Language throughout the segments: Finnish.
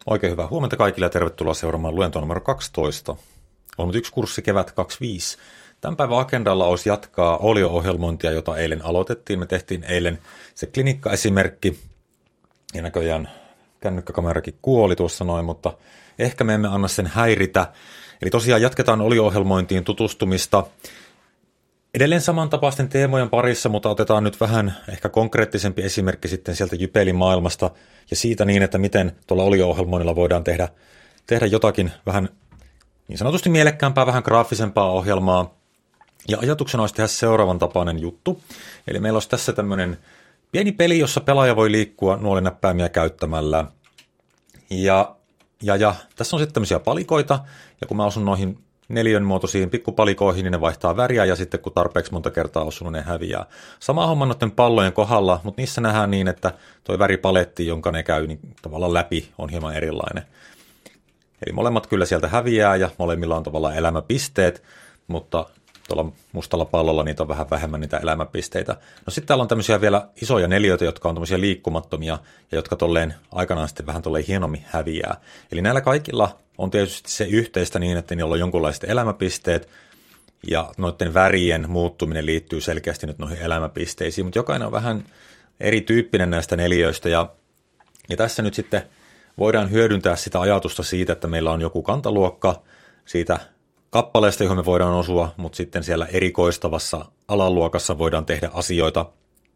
Oikein hyvää huomenta kaikille ja tervetuloa seuraamaan luentoa numero 12. On yksi kurssi kevät 25. Tämän päivän agendalla olisi jatkaa olio-ohjelmointia, jota eilen aloitettiin. Me tehtiin eilen se klinikkaesimerkki ja näköjään kännykkäkamerakin kuoli tuossa noin, mutta ehkä me emme anna sen häiritä. Eli tosiaan jatketaan olio-ohjelmointiin tutustumista. Edelleen samantapaisten teemojen parissa, mutta otetaan nyt vähän ehkä konkreettisempi esimerkki sitten sieltä Jypelin maailmasta ja siitä niin, että miten tuolla olio-ohjelmoinnilla voidaan tehdä jotakin vähän niin sanotusti mielekkäämpää, vähän graafisempaa ohjelmaa. Ja ajatuksena olisi tehdä seuraavan tapainen juttu. Eli meillä olisi tässä tämmöinen pieni peli, jossa pelaaja voi liikkua nuolinäppäimiä käyttämällä. Ja tässä on sitten tämmöisiä palikoita, ja kun mä osun noihin neliön muotoisiin pikkupalikoihin, niin ne vaihtaa väriä, ja sitten kun tarpeeksi monta kertaa osuu, ne häviää. Sama homma noiden pallojen kohdalla, mutta niissä nähdään niin, että tuo väripaletti, jonka ne käy niin tavallaan läpi, on hieman erilainen. Eli molemmat kyllä sieltä häviää, ja molemmilla on tavallaan elämäpisteet, mutta tuolla mustalla pallolla niitä on vähän vähemmän niitä elämäpisteitä. No sitten täällä on tämmöisiä vielä isoja neliöitä, jotka on tämmöisiä liikkumattomia, ja jotka tolleen aikanaan sitten vähän tolleen hienommin häviää. Eli näillä kaikilla on tietysti se yhteistä niin, että niillä on jonkunlaiset elämäpisteet, ja noiden värien muuttuminen liittyy selkeästi nyt noihin elämäpisteisiin, mutta jokainen on vähän erityyppinen näistä neliöistä, ja tässä nyt sitten voidaan hyödyntää sitä ajatusta siitä, että meillä on joku kantaluokka siitä kappaleesta, johon me voidaan osua, mutta sitten siellä erikoistavassa alaluokassa voidaan tehdä asioita,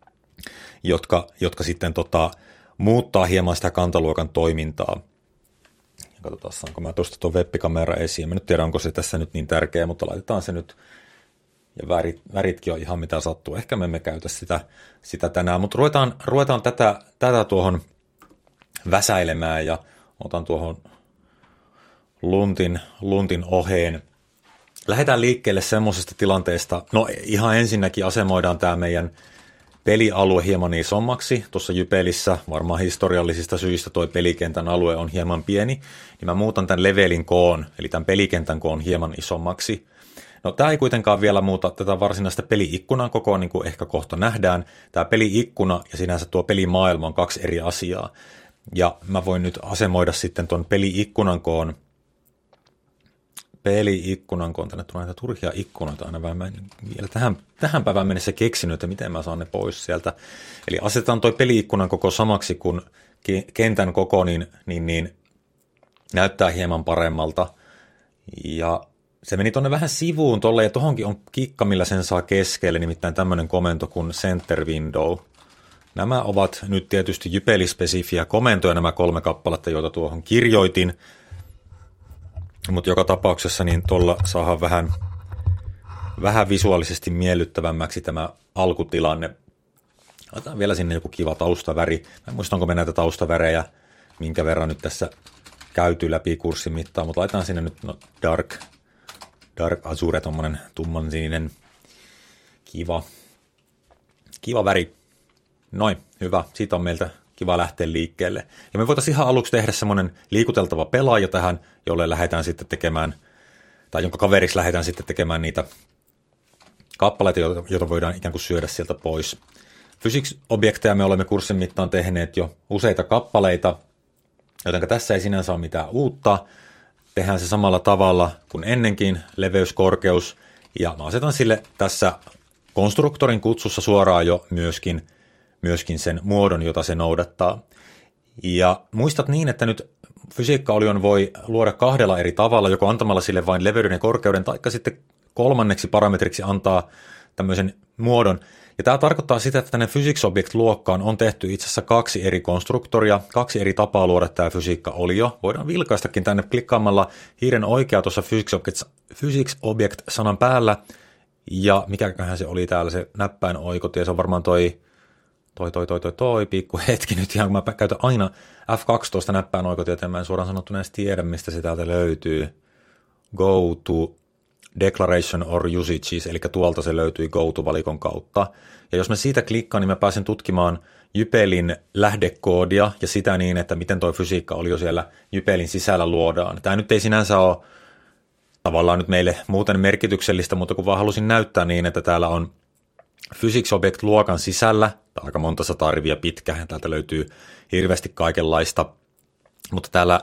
jotka sitten muuttaa hieman sitä kantaluokan toimintaa. Katsotaan, saanko mä tuosta tuon webbikamera esiin. Mä nyt tiedän, onko se tässä nyt niin tärkeä, mutta laitetaan se nyt. Ja väritkin on ihan mitä sattuu. Ehkä me emme käytä sitä tänään, mutta ruvetaan tätä tuohon väsäilemään ja otan tuohon luntin oheen. Lähdetään liikkeelle semmoisesta tilanteesta. No ihan ensinnäkin asemoidaan tämä meidän pelialue hieman isommaksi. Tuossa Jypelissä varmaan historiallisista syistä toi pelikentän alue on hieman pieni, niin mä muutan tämän levelin koon, eli tämän pelikentän koon hieman isommaksi. No tämä ei kuitenkaan vielä muuta tätä varsinaista peliikkunan kokoa, niin kuin ehkä kohta nähdään. Tämä peliikkuna ja sinänsä tuo pelimaailma on kaksi eri asiaa. Ja mä voin nyt asemoida sitten tuon peliikkunan koon, tänne tulee näitä turhia ikkunoita aina vähän, mä en vielä tähän päivään mennessä keksinyt, että miten mä saan ne pois sieltä. Eli asetetaan toi peliikkunan koko samaksi kuin kentän koko, niin näyttää hieman paremmalta. Ja se meni tonne vähän sivuun tolle, ja tohonkin on kikka, millä sen saa keskelle, nimittäin tämmöinen komento kuin center window. Nämä ovat nyt tietysti Jypeli-spesifiä komentoja, nämä 3 kappaletta, joita tuohon kirjoitin. Mutta joka tapauksessa niin tuolla saadaan vähän visuaalisesti miellyttävämmäksi tämä alkutilanne. Otetaan vielä sinne joku kiva taustaväri. Mä en muista, onko me näitä taustavärejä, minkä verran nyt tässä käyty läpi kurssin mittaan, mutta laitetaan sinne nyt dark azure, tommonen tummansininen kiva väri. Noin, hyvä. Siitä on meiltä kiva lähteä liikkeelle. Ja me voitaisiin ihan aluksi tehdä semmoinen liikuteltava pelaaja tähän, jolle lähdetään sitten tekemään, tai jonka kaveriksi lähdetään sitten tekemään niitä kappaleita, joita voidaan ikään kuin syödä sieltä pois. Physics-objekteja me olemme kurssin mittaan tehneet jo useita kappaleita, joten tässä ei sinänsä ole mitään uutta. Tehdään se samalla tavalla kuin ennenkin, leveys, korkeus, ja mä asetan sille tässä konstruktorin kutsussa suoraan jo myöskin sen muodon, jota se noudattaa. Ja muistat niin, että nyt fysiikkaolion voi luoda 2 eri tavalla, joko antamalla sille vain leveyden ja korkeuden, tai sitten 3. parametriksi antaa tämmöisen muodon. Ja tämä tarkoittaa sitä, että tänne Physics Object-luokkaan on tehty itse asiassa 2 eri konstruktoria, 2 eri tapaa luoda tämä fysiikkaolio. Voidaan vilkaistakin tänne klikkaamalla hiiren oikea tuossa Physics Object-sanan päällä, ja mikäköhän se oli täällä se näppäin oikotie, se on varmaan toi pikku hetki nyt ihan, kun mä käytän aina F12 näppään oikotieteen, mä en suoraan sanottuna edes tiedä, mistä se täältä löytyy. Go to declaration or usages, eli tuolta se löytyi go to -valikon kautta. Ja jos mä siitä klikkaan, niin mä pääsen tutkimaan Jypelin lähdekoodia ja sitä niin, että miten toi fysiikka oli jo siellä Jypelin sisällä luodaan. Tämä nyt ei sinänsä ole tavallaan nyt meille muuten merkityksellistä, mutta kun vaan halusin näyttää niin, että täällä on Physics Object-luokan sisällä, aika monta 100 riviä pitkä, täältä löytyy hirveästi kaikenlaista, mutta täällä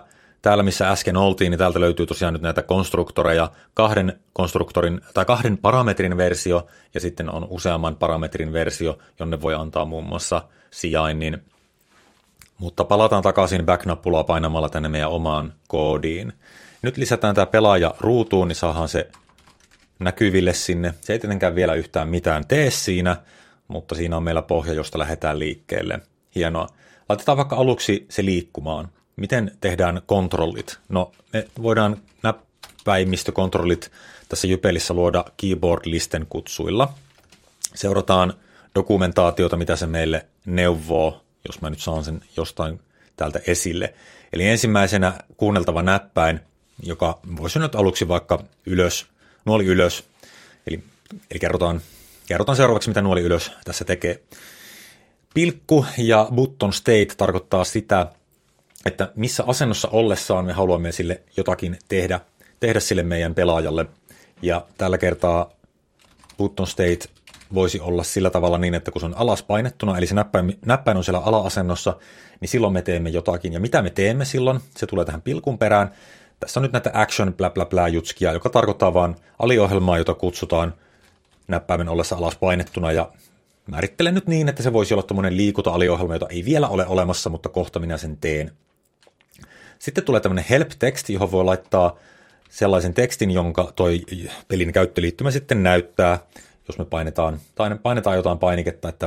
täällä missä äsken oltiin, niin täältä löytyy tosiaan nyt näitä konstruktoreja, kahden parametrin versio, ja sitten on useamman parametrin versio, jonne voi antaa muun muassa sijainnin. Mutta palataan takaisin back-nappulaa painamalla tänne meidän omaan koodiin. Nyt lisätään tämä pelaaja ruutuun, niin saadaan se näkyville sinne. Se ei tietenkään vielä yhtään mitään tee siinä, mutta siinä on meillä pohja, josta lähdetään liikkeelle. Hienoa. Laitetaan vaikka aluksi se liikkumaan. Miten tehdään kontrollit? No, me voidaan näppäimistökontrollit tässä Jypelissä luoda keyboard-listen kutsuilla. Seurataan dokumentaatiota, mitä se meille neuvoo, jos mä nyt saan sen jostain täältä esille. Eli ensimmäisenä kuunneltava näppäin, joka voisi nyt aluksi vaikka nuoli ylös. Eli kerrotaan seuraavaksi, mitä nuoli ylös tässä tekee. Pilkku ja button state tarkoittaa sitä, että missä asennossa ollessaan me haluamme sille jotakin tehdä sille meidän pelaajalle. Ja tällä kertaa button state voisi olla sillä tavalla niin, että kun se on alas painettuna, eli se näppäin on siellä ala-asennossa, niin silloin me teemme jotakin. Ja mitä me teemme silloin? Se tulee tähän pilkun perään. Tässä on nyt näitä action bla bla bla jutskia, joka tarkoittaa vaan aliohjelmaa, jota kutsutaan näppäimen ollessa alas painettuna. Ja määrittelen nyt niin, että se voisi olla tuommoinen liikunta-aliohjelma, jota ei vielä ole olemassa, mutta kohta minä sen teen. Sitten tulee tämmöinen help-teksti, johon voi laittaa sellaisen tekstin, jonka toi pelin käyttöliittymä sitten näyttää, jos me painetaan jotain painiketta, että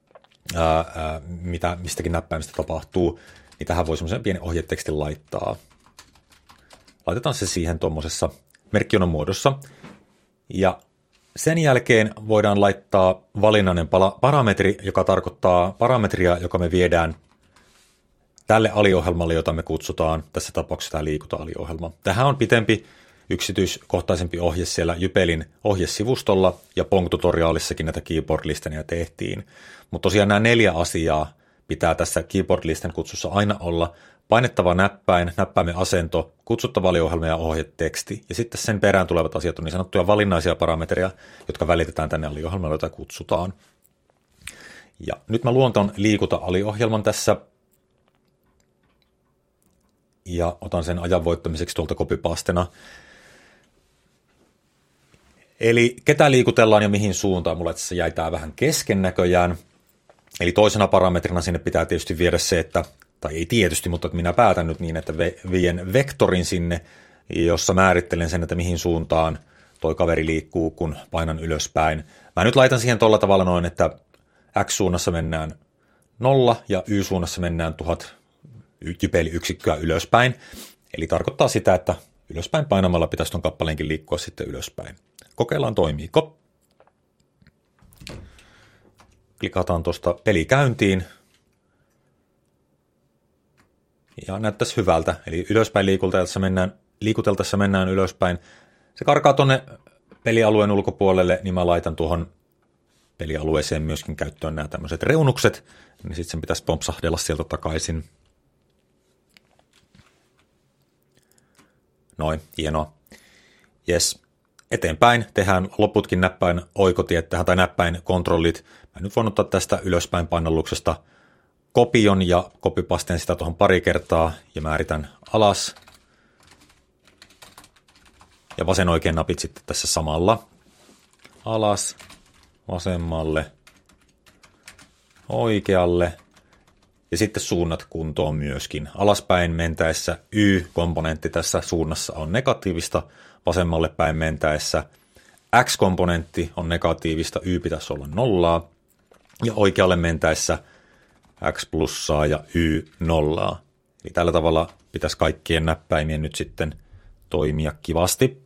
mitä mistäkin näppäimistä tapahtuu, niin tähän voi semmoisen pienen ohjetekstin laittaa. Laitetaan se siihen tuommoisessa merkkionon muodossa. Ja sen jälkeen voidaan laittaa valinnainen parametri, joka tarkoittaa parametria, joka me viedään tälle aliohjelmalle, jota me kutsutaan tässä tapauksessa tämä liikunta-aliohjelma. Tähän on pitempi, yksityiskohtaisempi ohje siellä Jypelin ohjesivustolla ja Pong-tutoriaalissakin näitä keyboard-listeneja tehtiin. Mutta tosiaan nämä 4 asiaa pitää tässä keyboard-listen kutsussa aina olla. Painettava näppäin, näppäimen asento, kutsuttava aliohjelma ja ohjeteksti. Ja sitten sen perään tulevat asiat on niin sanottuja valinnaisia parametreja, jotka välitetään tänne aliohjelmalle, jota kutsutaan. Ja nyt mä luon ton liikunta-aliohjelman tässä. Ja otan sen ajan voittamiseksi tuolta copypastena. Eli ketä liikutellaan ja mihin suuntaan. Mulla tässä jäi tää vähän kesken näköjään. Eli toisena parametrina sinne pitää tietysti viedä se, että, tai ei tietysti, mutta minä päätän nyt niin, että vien vektorin sinne, jossa määrittelen sen, että mihin suuntaan toi kaveri liikkuu, kun painan ylöspäin. Mä nyt laitan siihen tuolla tavalla noin, että X-suunnassa mennään 0 ja Y-suunnassa mennään 1000 jypeliyksikköä ylöspäin. Eli tarkoittaa sitä, että ylöspäin painamalla pitäisi ton kappaleenkin liikkua sitten ylöspäin. Kokeillaan toimiiko. Klikataan tuosta peli käyntiin. Ja näyttäisi hyvältä. Eli ylöspäin liikuteltaessa mennään ylöspäin. Se karkaa tuonne pelialueen ulkopuolelle, niin mä laitan tuohon pelialueeseen myöskin käyttöön nämä tämmöiset reunukset. Niin sitten sen pitäisi pompsahdella sieltä takaisin. Noin, hienoa. Jes. Eteenpäin tehdään loputkin näppäin oikotiet tähän tai näppäin kontrollit. Mä nyt voin ottaa tästä ylöspäin painalluksesta kopion ja copypasteen sitä tuohon pari kertaa ja määritän alas. Ja vasen oikein napit sitten tässä samalla. Alas, vasemmalle, oikealle ja sitten suunnat kuntoon myöskin. Alaspäin mentäessä Y-komponentti tässä suunnassa on negatiivista, vasemmalle päin mentäessä X-komponentti on negatiivista, Y pitäisi olla 0, ja oikealle mentäessä X plussaa ja Y 0. Eli tällä tavalla pitäisi kaikkien näppäimien nyt sitten toimia kivasti.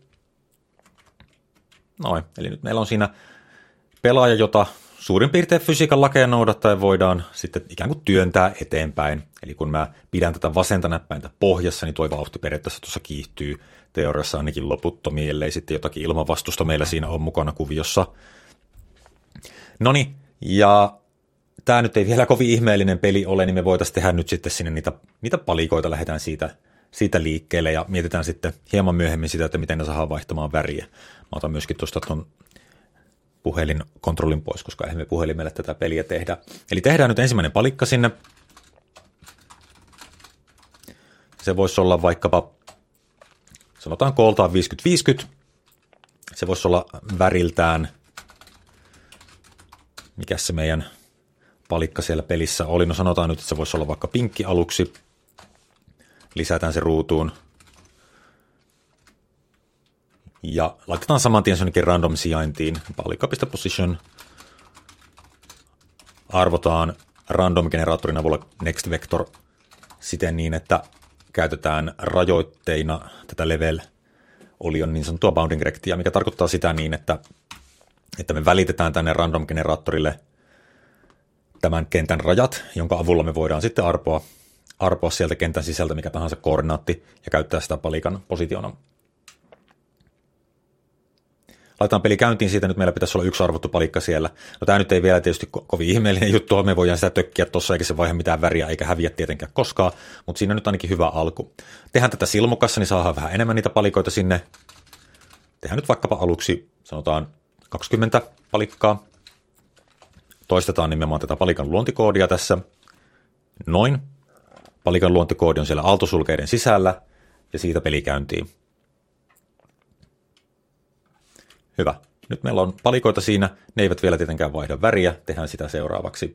Noin, eli nyt meillä on siinä pelaaja, jota suurin piirtein fysiikan lakeja noudattaen voidaan sitten ikään kuin työntää eteenpäin. Eli kun mä pidän tätä vasenta näppäintä pohjassa, niin tuo vauhti periaatteessa tuossa kiihtyy teoriassa ainakin loputtomiin, ellei sitten jotakin ilmanvastusta meillä siinä on mukana kuviossa. Noniin, ja tämä nyt ei vielä kovin ihmeellinen peli ole, niin me voitaisiin tehdä nyt sitten sinne niitä palikoita, lähdetään siitä liikkeelle ja mietitään sitten hieman myöhemmin sitä, että miten ne saadaan vaihtamaan väriä. Mä otan myöskin tuosta tuon puhelinkontrollin pois, koska eihän me puhelimelle tätä peliä tehdä. Eli tehdään nyt ensimmäinen palikka sinne. Se voisi olla vaikkapa, sanotaan kooltaan 50-50. Se voisi olla väriltään, mikä se meidän palikka siellä pelissä oli. No sanotaan nyt, että se voisi olla vaikka pinkki aluksi. Lisätään se ruutuun. Ja laitetaan saman tien jonnekin random sijaintiin. Palikka.position. Arvotaan random-generaattorin avulla next vector siten niin, että käytetään rajoitteina tätä level-olion niin sanottua bounding rectia, mikä tarkoittaa sitä niin, että me välitetään tänne random-generaattorille tämän kentän rajat, jonka avulla me voidaan sitten arpoa sieltä kentän sisältä mikä tahansa koordinaatti ja käyttää sitä palikan positiona. Laitetaan peli käyntiin siitä, nyt meillä pitäisi olla yksi arvottu palikka siellä. No tämä nyt ei vielä tietysti kovin ihmeellinen juttu, me voidaan sitä tökkiä tuossa, eikä se vaihe mitään väriä, eikä häviä tietenkään koskaan, mutta siinä on nyt ainakin hyvä alku. Tehdään tätä silmukassa, niin saadaan vähän enemmän niitä palikoita sinne. Tehdään nyt vaikkapa aluksi, sanotaan 20 palikkaa. Toistetaan nimenomaan tätä palikan luontikoodia tässä. Noin. Palikan luontikoodi on siellä aaltosulkeiden sisällä, ja siitä peli käyntiin. Hyvä. Nyt meillä on palikoita siinä, ne eivät vielä tietenkään vaihda väriä, tehdään sitä seuraavaksi.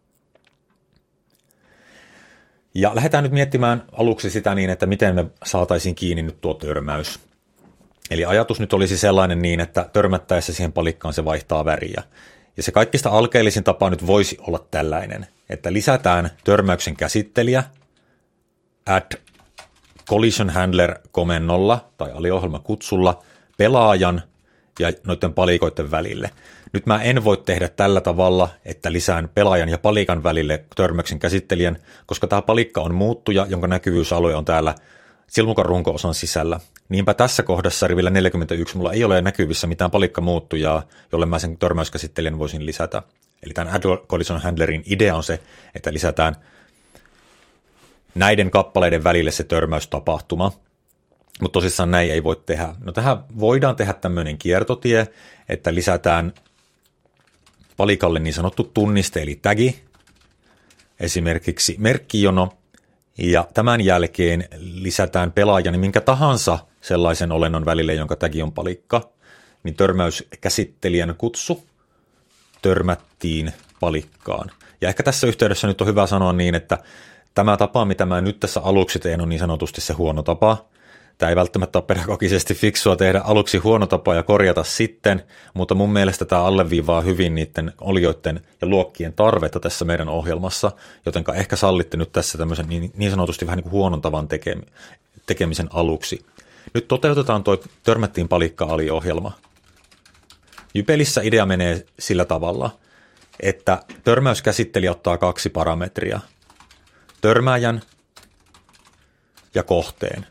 Ja lähdetään nyt miettimään aluksi sitä niin, että miten me saataisiin kiinni nyt tuo törmäys. Eli ajatus nyt olisi sellainen niin, että törmättäessä siihen palikkaan se vaihtaa väriä. Ja se kaikista alkeellisin tapa nyt voisi olla tällainen, että lisätään törmäyksen käsittelijä add collision handler komennolla tai aliohjelmakutsulla pelaajan ja noiden palikoiden välille. Nyt mä en voi tehdä tällä tavalla, että lisään pelaajan ja palikan välille törmäyksen käsittelijän, koska tämä palikka on muuttuja, jonka näkyvyysalue on täällä silmukan runko-osan sisällä. Niinpä tässä kohdassa rivillä 41 mulla ei ole näkyvissä mitään palikkamuuttujaa, jolle mä sen törmäyskäsittelijän voisin lisätä. Eli tämän add collision handlerin idea on se, että lisätään näiden kappaleiden välille se törmäystapahtuma. Mutta tosissaan näin ei voi tehdä. No tähän voidaan tehdä tämmöinen kiertotie, että lisätään palikalle niin sanottu tunniste eli tagi, esimerkiksi merkkijono, ja tämän jälkeen lisätään pelaajan minkä tahansa sellaisen olennon välille, jonka tagi on palikka, niin törmäyskäsittelijän kutsu törmättiin palikkaan. Ja ehkä tässä yhteydessä nyt on hyvä sanoa niin, että tämä tapa, mitä mä nyt tässä aluksi teen, on niin sanotusti se huono tapa. Tämä ei välttämättä ole pedagogisesti fiksua tehdä aluksi huono tapa ja korjata sitten, mutta mun mielestä tämä alleviivaa hyvin niiden olioiden ja luokkien tarvetta tässä meidän ohjelmassa, jotenka ehkä sallitte nyt tässä tämmöisen niin sanotusti vähän niin kuin huonon tavan tekemisen aluksi. Nyt toteutetaan tuo törmättiin palikka-aliohjelma. Jypelissä idea menee sillä tavalla, että törmäyskäsittelijä ottaa 2 parametria, törmääjän ja kohteen.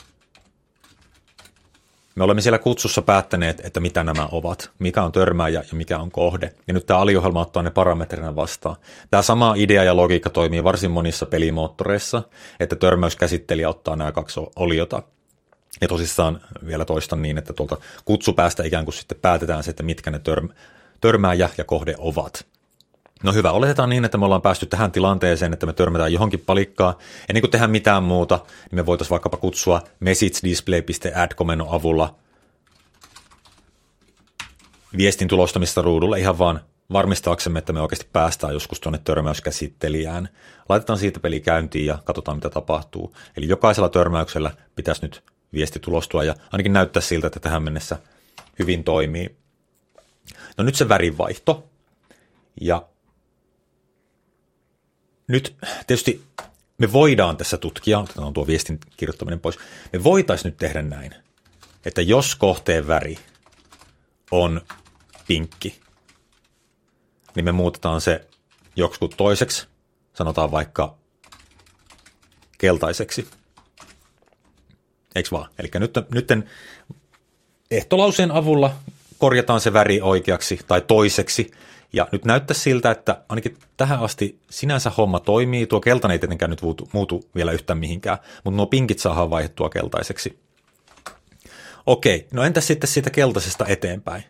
Me olemme siellä kutsussa päättäneet, että mitä nämä ovat, mikä on törmääjä ja mikä on kohde. Ja nyt tämä aliohjelma ottaa ne parametrina vastaan. Tämä sama idea ja logiikka toimii varsin monissa pelimoottoreissa, että törmäyskäsittelijä ottaa nämä 2 oliota. Ja tosissaan vielä toistan niin, että tuolta kutsupäästä ikään kuin sitten päätetään se, että mitkä ne törmääjä ja kohde ovat. No hyvä, oletetaan niin, että me ollaan päästy tähän tilanteeseen, että me törmätään johonkin palikkaan. Ennen kuin tehdään mitään muuta, niin me voitaisiin vaikkapa kutsua messagedisplay.add-komennon avulla viestin tulostamista ruudulle ihan vaan varmistaaksemme, että me oikeasti päästään joskus tuonne törmäyskäsittelijään. Laitetaan siitä peli käyntiin ja katsotaan, mitä tapahtuu. Eli jokaisella törmäyksellä pitäisi nyt viesti tulostua ja ainakin näyttää siltä, että tähän mennessä hyvin toimii. No nyt se värinvaihto. Ja nyt tietysti me voidaan tässä tutkia, otetaan tuo viestin kirjoittaminen pois, me voitaisiin nyt tehdä näin, että jos kohteen väri on pinkki, niin me muutetaan se joksikin toiseksi, sanotaan vaikka keltaiseksi. Eikö vaan? Eli nyt ehtolauseen avulla korjataan se väri oikeaksi tai toiseksi, ja nyt näyttää siltä, että ainakin tähän asti sinänsä homma toimii. Tuo keltainen ei tietenkään nyt muutu vielä yhtään mihinkään, mutta nuo pinkit saadaan vaihdettua keltaiseksi. Okei, no entäs sitten siitä keltaisesta eteenpäin?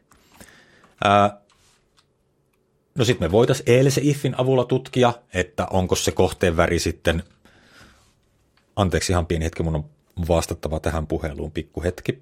No sitten me voitaisiin else ifin avulla tutkia, että onko se kohteen väri sitten Anteeksi ihan pieni hetki, mun on vastattava tähän puheluun pikku hetki.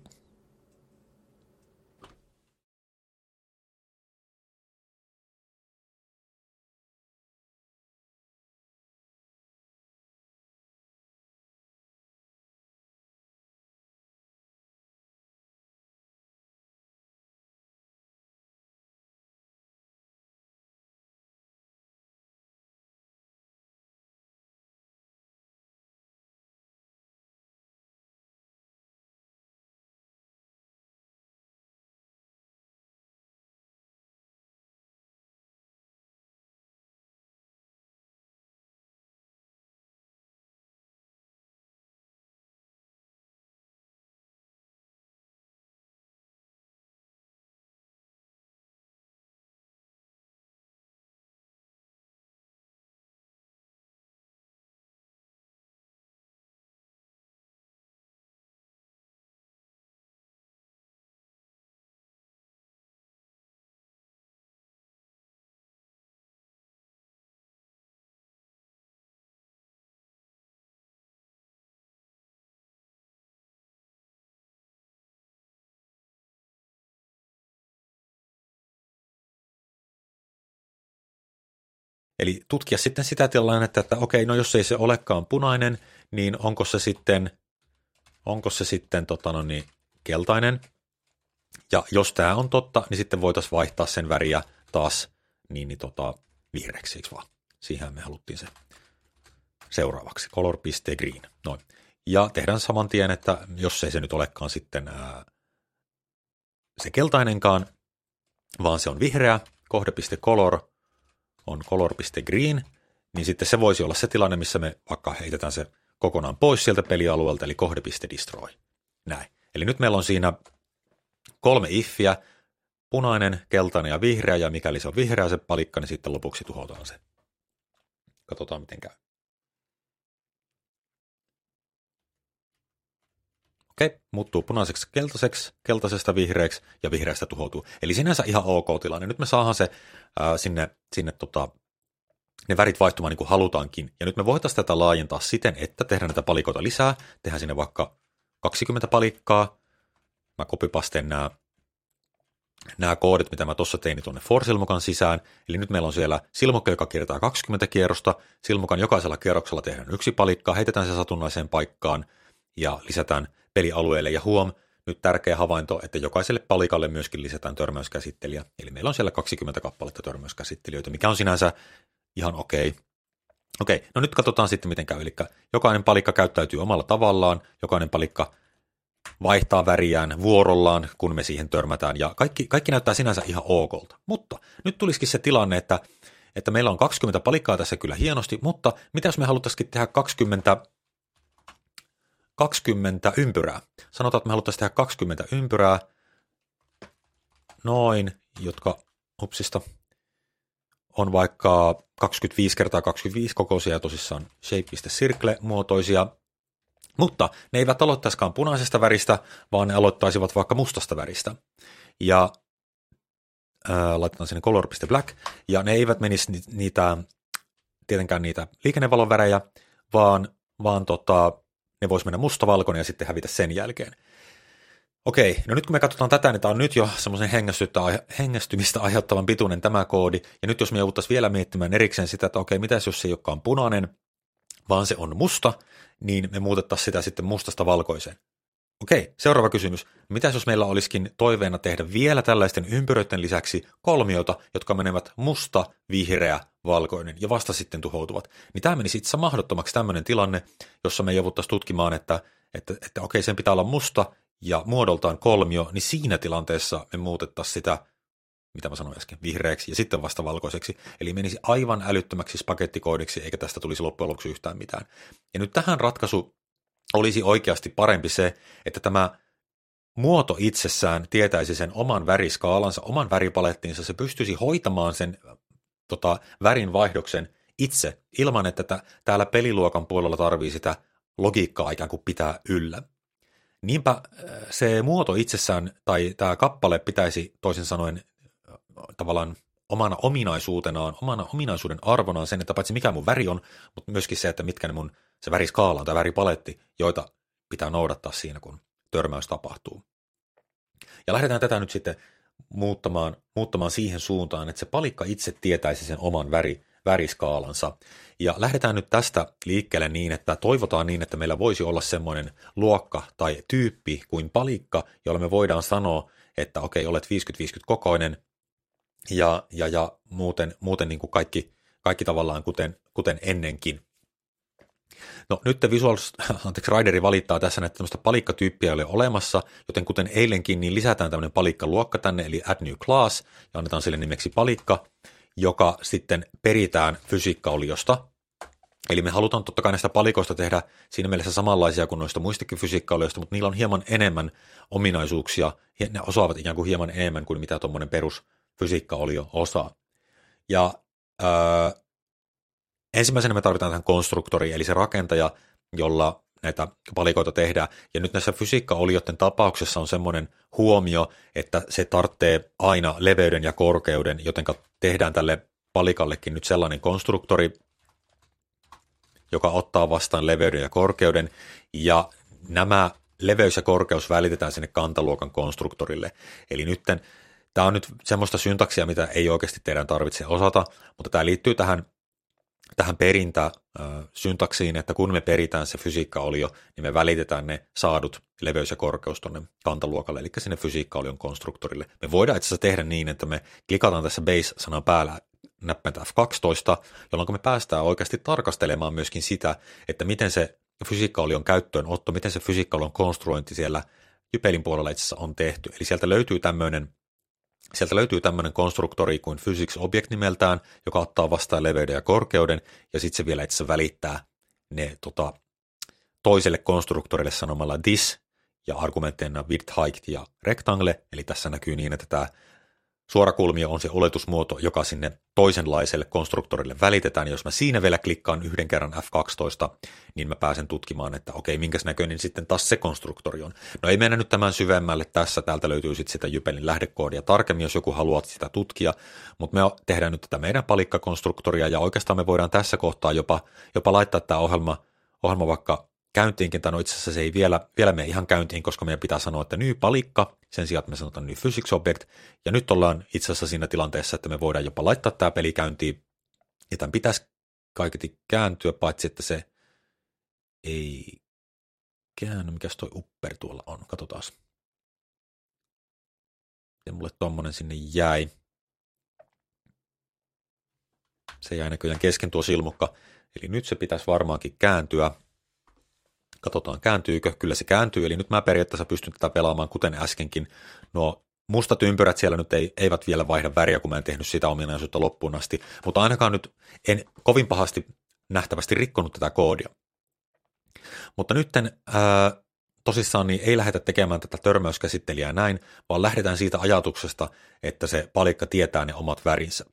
Eli tutkia sitten sitä tilannetta, että okei, no jos ei se olekaan punainen, niin onko se sitten keltainen. Ja jos tämä on totta, niin sitten voitaisiin vaihtaa sen väriä taas vihreäksi, eikö vaan? Siihen me haluttiin se seuraavaksi. Color.green. Noin. Ja tehdään saman tien, että jos ei se nyt olekaan sitten se keltainenkaan, vaan se on vihreä, kohde.color on color.green, niin sitten se voisi olla se tilanne, missä me vaikka heitetään se kokonaan pois sieltä pelialueelta, eli kohde.destroy. Näin. Eli nyt meillä on siinä 3 iffiä, punainen, keltainen ja vihreä, ja mikäli se on vihreä se palikka, niin sitten lopuksi tuhotaan se. Katsotaan, miten käy. Okei, muuttuu punaiseksi keltaiseksi, keltaisesta vihreäksi ja vihreästä tuhoutuu. Eli sinänsä ihan ok tilanne. Nyt me saadaan se sinne ne värit vaihtumaan niin kuin halutaankin. Ja nyt me voitaisiin tätä laajentaa siten, että tehdään näitä palikoita lisää. Tehdään sinne vaikka 20 palikkaa. Mä copypasteen nämä koodit, mitä mä tuossa tein tuonne for-silmukan sisään. Eli nyt meillä on siellä silmukka, joka kiertää 20 kierrosta. Silmukan jokaisella kierroksella tehdään 1 palikka, heitetään se satunnaiseen paikkaan ja lisätään pelialueelle. Ja huom, nyt tärkeä havainto, että jokaiselle palikalle myöskin lisätään törmäyskäsittelijä. Eli meillä on siellä 20 kappaletta törmäyskäsittelijöitä, mikä on sinänsä ihan okei. Okei, no nyt katsotaan sitten miten käy. Eli jokainen palikka käyttäytyy omalla tavallaan, jokainen palikka vaihtaa väriään vuorollaan, kun me siihen törmätään, ja kaikki näyttää sinänsä ihan okolta. Mutta nyt tulisikin se tilanne, että meillä on 20 palikkaa tässä kyllä hienosti, mutta mitä jos me haluttaisikin tehdä 20 ympyrää? Sanotaan, että me haluttaisiin tehdä 20 ympyrää, noin, jotka on vaikka 25 kertaa 25 kokoisia ja tosissaan shape.circle-muotoisia, mutta ne eivät aloittaisikaan punaisesta väristä, vaan ne aloittaisivat vaikka mustasta väristä. Ja laitetaan sinne color.black, ja ne eivät menisi tietenkään niitä liikennevalon värejä, vaan ne voisi mennä mustavalkoinen ja sitten hävitä sen jälkeen. Okei, no nyt kun me katsotaan tätä, niin tämä on nyt jo semmoisen hengästymistä aiheuttavan pituinen tämä koodi, ja nyt jos me jouduttaisiin vielä miettimään erikseen sitä, että okei, mitäs jos se ei olekaan punainen, vaan se on musta, niin me muutettaisiin sitä sitten mustasta valkoiseen. Okei, seuraava kysymys. Mitäs jos meillä olisikin toiveena tehdä vielä tällaisten ympyröiden lisäksi kolmiota, jotka menevät musta, vihreä, valkoinen ja vasta sitten tuhoutuvat? Niin tämä menisi itse mahdottomaksi tämmöinen tilanne, jossa me jouduttaisiin tutkimaan, että okei, sen pitää olla musta ja muodoltaan kolmio, niin siinä tilanteessa me muutettaisiin sitä, mitä mä sanoin äsken, vihreäksi ja sitten vasta valkoiseksi. Eli menisi aivan älyttömäksi spagettikoodiksi, eikä tästä tulisi loppujen lopuksi yhtään mitään. Ja nyt tähän ratkaisu olisi oikeasti parempi se, että tämä muoto itsessään tietäisi sen oman väriskaalansa, oman väripalettinsa, se pystyisi hoitamaan sen värin vaihdoksen itse, ilman että täällä peliluokan puolella tarvii sitä logiikkaa ikään kuin pitää yllä. Niinpä se muoto itsessään, tai tämä kappale pitäisi toisin sanoen tavallaan omana ominaisuutenaan, omana ominaisuuden arvonaan sen, että paitsi mikä mun väri on, mutta myöskin se, että mitkä ne mun se väriskaala tai väripaletti, joita pitää noudattaa siinä, kun törmäys tapahtuu. Ja lähdetään tätä nyt sitten muuttamaan siihen suuntaan, että se palikka itse tietäisi sen oman väriskaalansa. Ja lähdetään nyt tästä liikkeelle niin, että toivotaan niin, että meillä voisi olla semmoinen luokka tai tyyppi kuin palikka, jolla me voidaan sanoa, että okei, olet 50-50 kokoinen ja muuten niin kuin kaikki tavallaan kuten ennenkin. No nyt Rideri valittaa tässä, että tämmöistä palikkatyyppiä ei ole olemassa, joten kuten eilenkin, niin lisätään tämmöinen palikkaluokka tänne, eli add new class, ja annetaan sille nimeksi palikka, joka sitten peritään fysiikkaoliosta. Eli me halutaan totta kai näistä palikoista tehdä siinä mielessä samanlaisia kuin noista muistakin fysiikkaolioista, mutta niillä on hieman enemmän ominaisuuksia, ne osaavat ikään kuin hieman enemmän kuin mitä tuommoinen perus fysiikkaolio osaa. Ja ensimmäisenä me tarvitaan tähän konstruktori, eli se rakentaja, jolla näitä palikoita tehdään. Ja nyt näissä fysiikkaolioiden tapauksessa on semmoinen huomio, että se tarvitsee aina leveyden ja korkeuden, joten tehdään tälle palikallekin nyt sellainen konstruktori, joka ottaa vastaan leveyden ja korkeuden, ja nämä leveys ja korkeus välitetään sinne kantaluokan konstruktorille. Eli nytten tämä on nyt semmoista syntaksia, mitä ei oikeasti teidän tarvitse osata, mutta tämä liittyy tähän perintäsyntaksiin, että kun me peritään se fysiikkaolio, niin me välitetään ne saadut leveys ja korkeus tuonne kantaluokalle, eli sinne fysiikkaolion konstruktorille. Me voidaan itse asiassa tehdä niin, että me klikataan tässä base-sanan päällä näppäintä F12, jolloin me päästään oikeasti tarkastelemaan myöskin sitä, että miten se fysiikkaolion käyttöönotto, miten se fysiikkaolion konstruointi siellä Jypelin puolella itse asiassa on tehty. Eli sieltä löytyy tämmöinen konstruktori kuin physics object nimeltään, joka ottaa vastaan leveyden ja korkeuden, ja sitten se vielä itse asiassa välittää ne toiselle konstruktorille sanomalla this, ja argumentteina width, height ja rectangle, eli tässä näkyy niin, että tämä suorakulmio on se oletusmuoto, joka sinne toisenlaiselle konstruktorille välitetään. Jos mä siinä vielä klikkaan yhden kerran F12, niin mä pääsen tutkimaan, että okei, minkäs näköinen sitten taas se konstruktori on. No ei mennä nyt tämän syvemmälle tässä. Täältä löytyy sitten sitä Jypelin lähdekoodia tarkemmin, jos joku haluaa sitä tutkia. Mutta me tehdään nyt tätä meidän palikkakonstruktoria, ja oikeastaan me voidaan tässä kohtaa jopa laittaa tämä ohjelma vaikka käyntiinkin, tai no itse asiassa se ei vielä mene ihan käyntiin, koska meidän pitää sanoa, että new palikka, sen sijaan, että me sanotaan new physics object, ja nyt ollaan itse asiassa siinä tilanteessa, että me voidaan jopa laittaa tämä peli käyntiin, ja tämän pitäisi kaiketi kääntyä, paitsi että se ei käänny, mikäs toi upper tuolla on, katsotaan. Ja mulle tommonen sinne jäi. Se jäi näköjään kesken tuo silmukka, eli nyt se pitäisi varmaankin kääntyä. Katsotaan, kääntyykö. Kyllä se kääntyy, eli nyt mä periaatteessa pystyn tätä pelaamaan kuten äskenkin. Nuo mustat ympyrät siellä nyt eivät vielä vaihda väriä, kun mä en tehnyt sitä ominaisuutta loppuun asti, mutta ainakaan nyt en kovin pahasti nähtävästi rikkonut tätä koodia. Mutta nytten tosissaan niin ei lähdetä tekemään tätä törmäyskäsittelijää näin, vaan lähdetään siitä ajatuksesta, että se palikka tietää ne omat värinsä.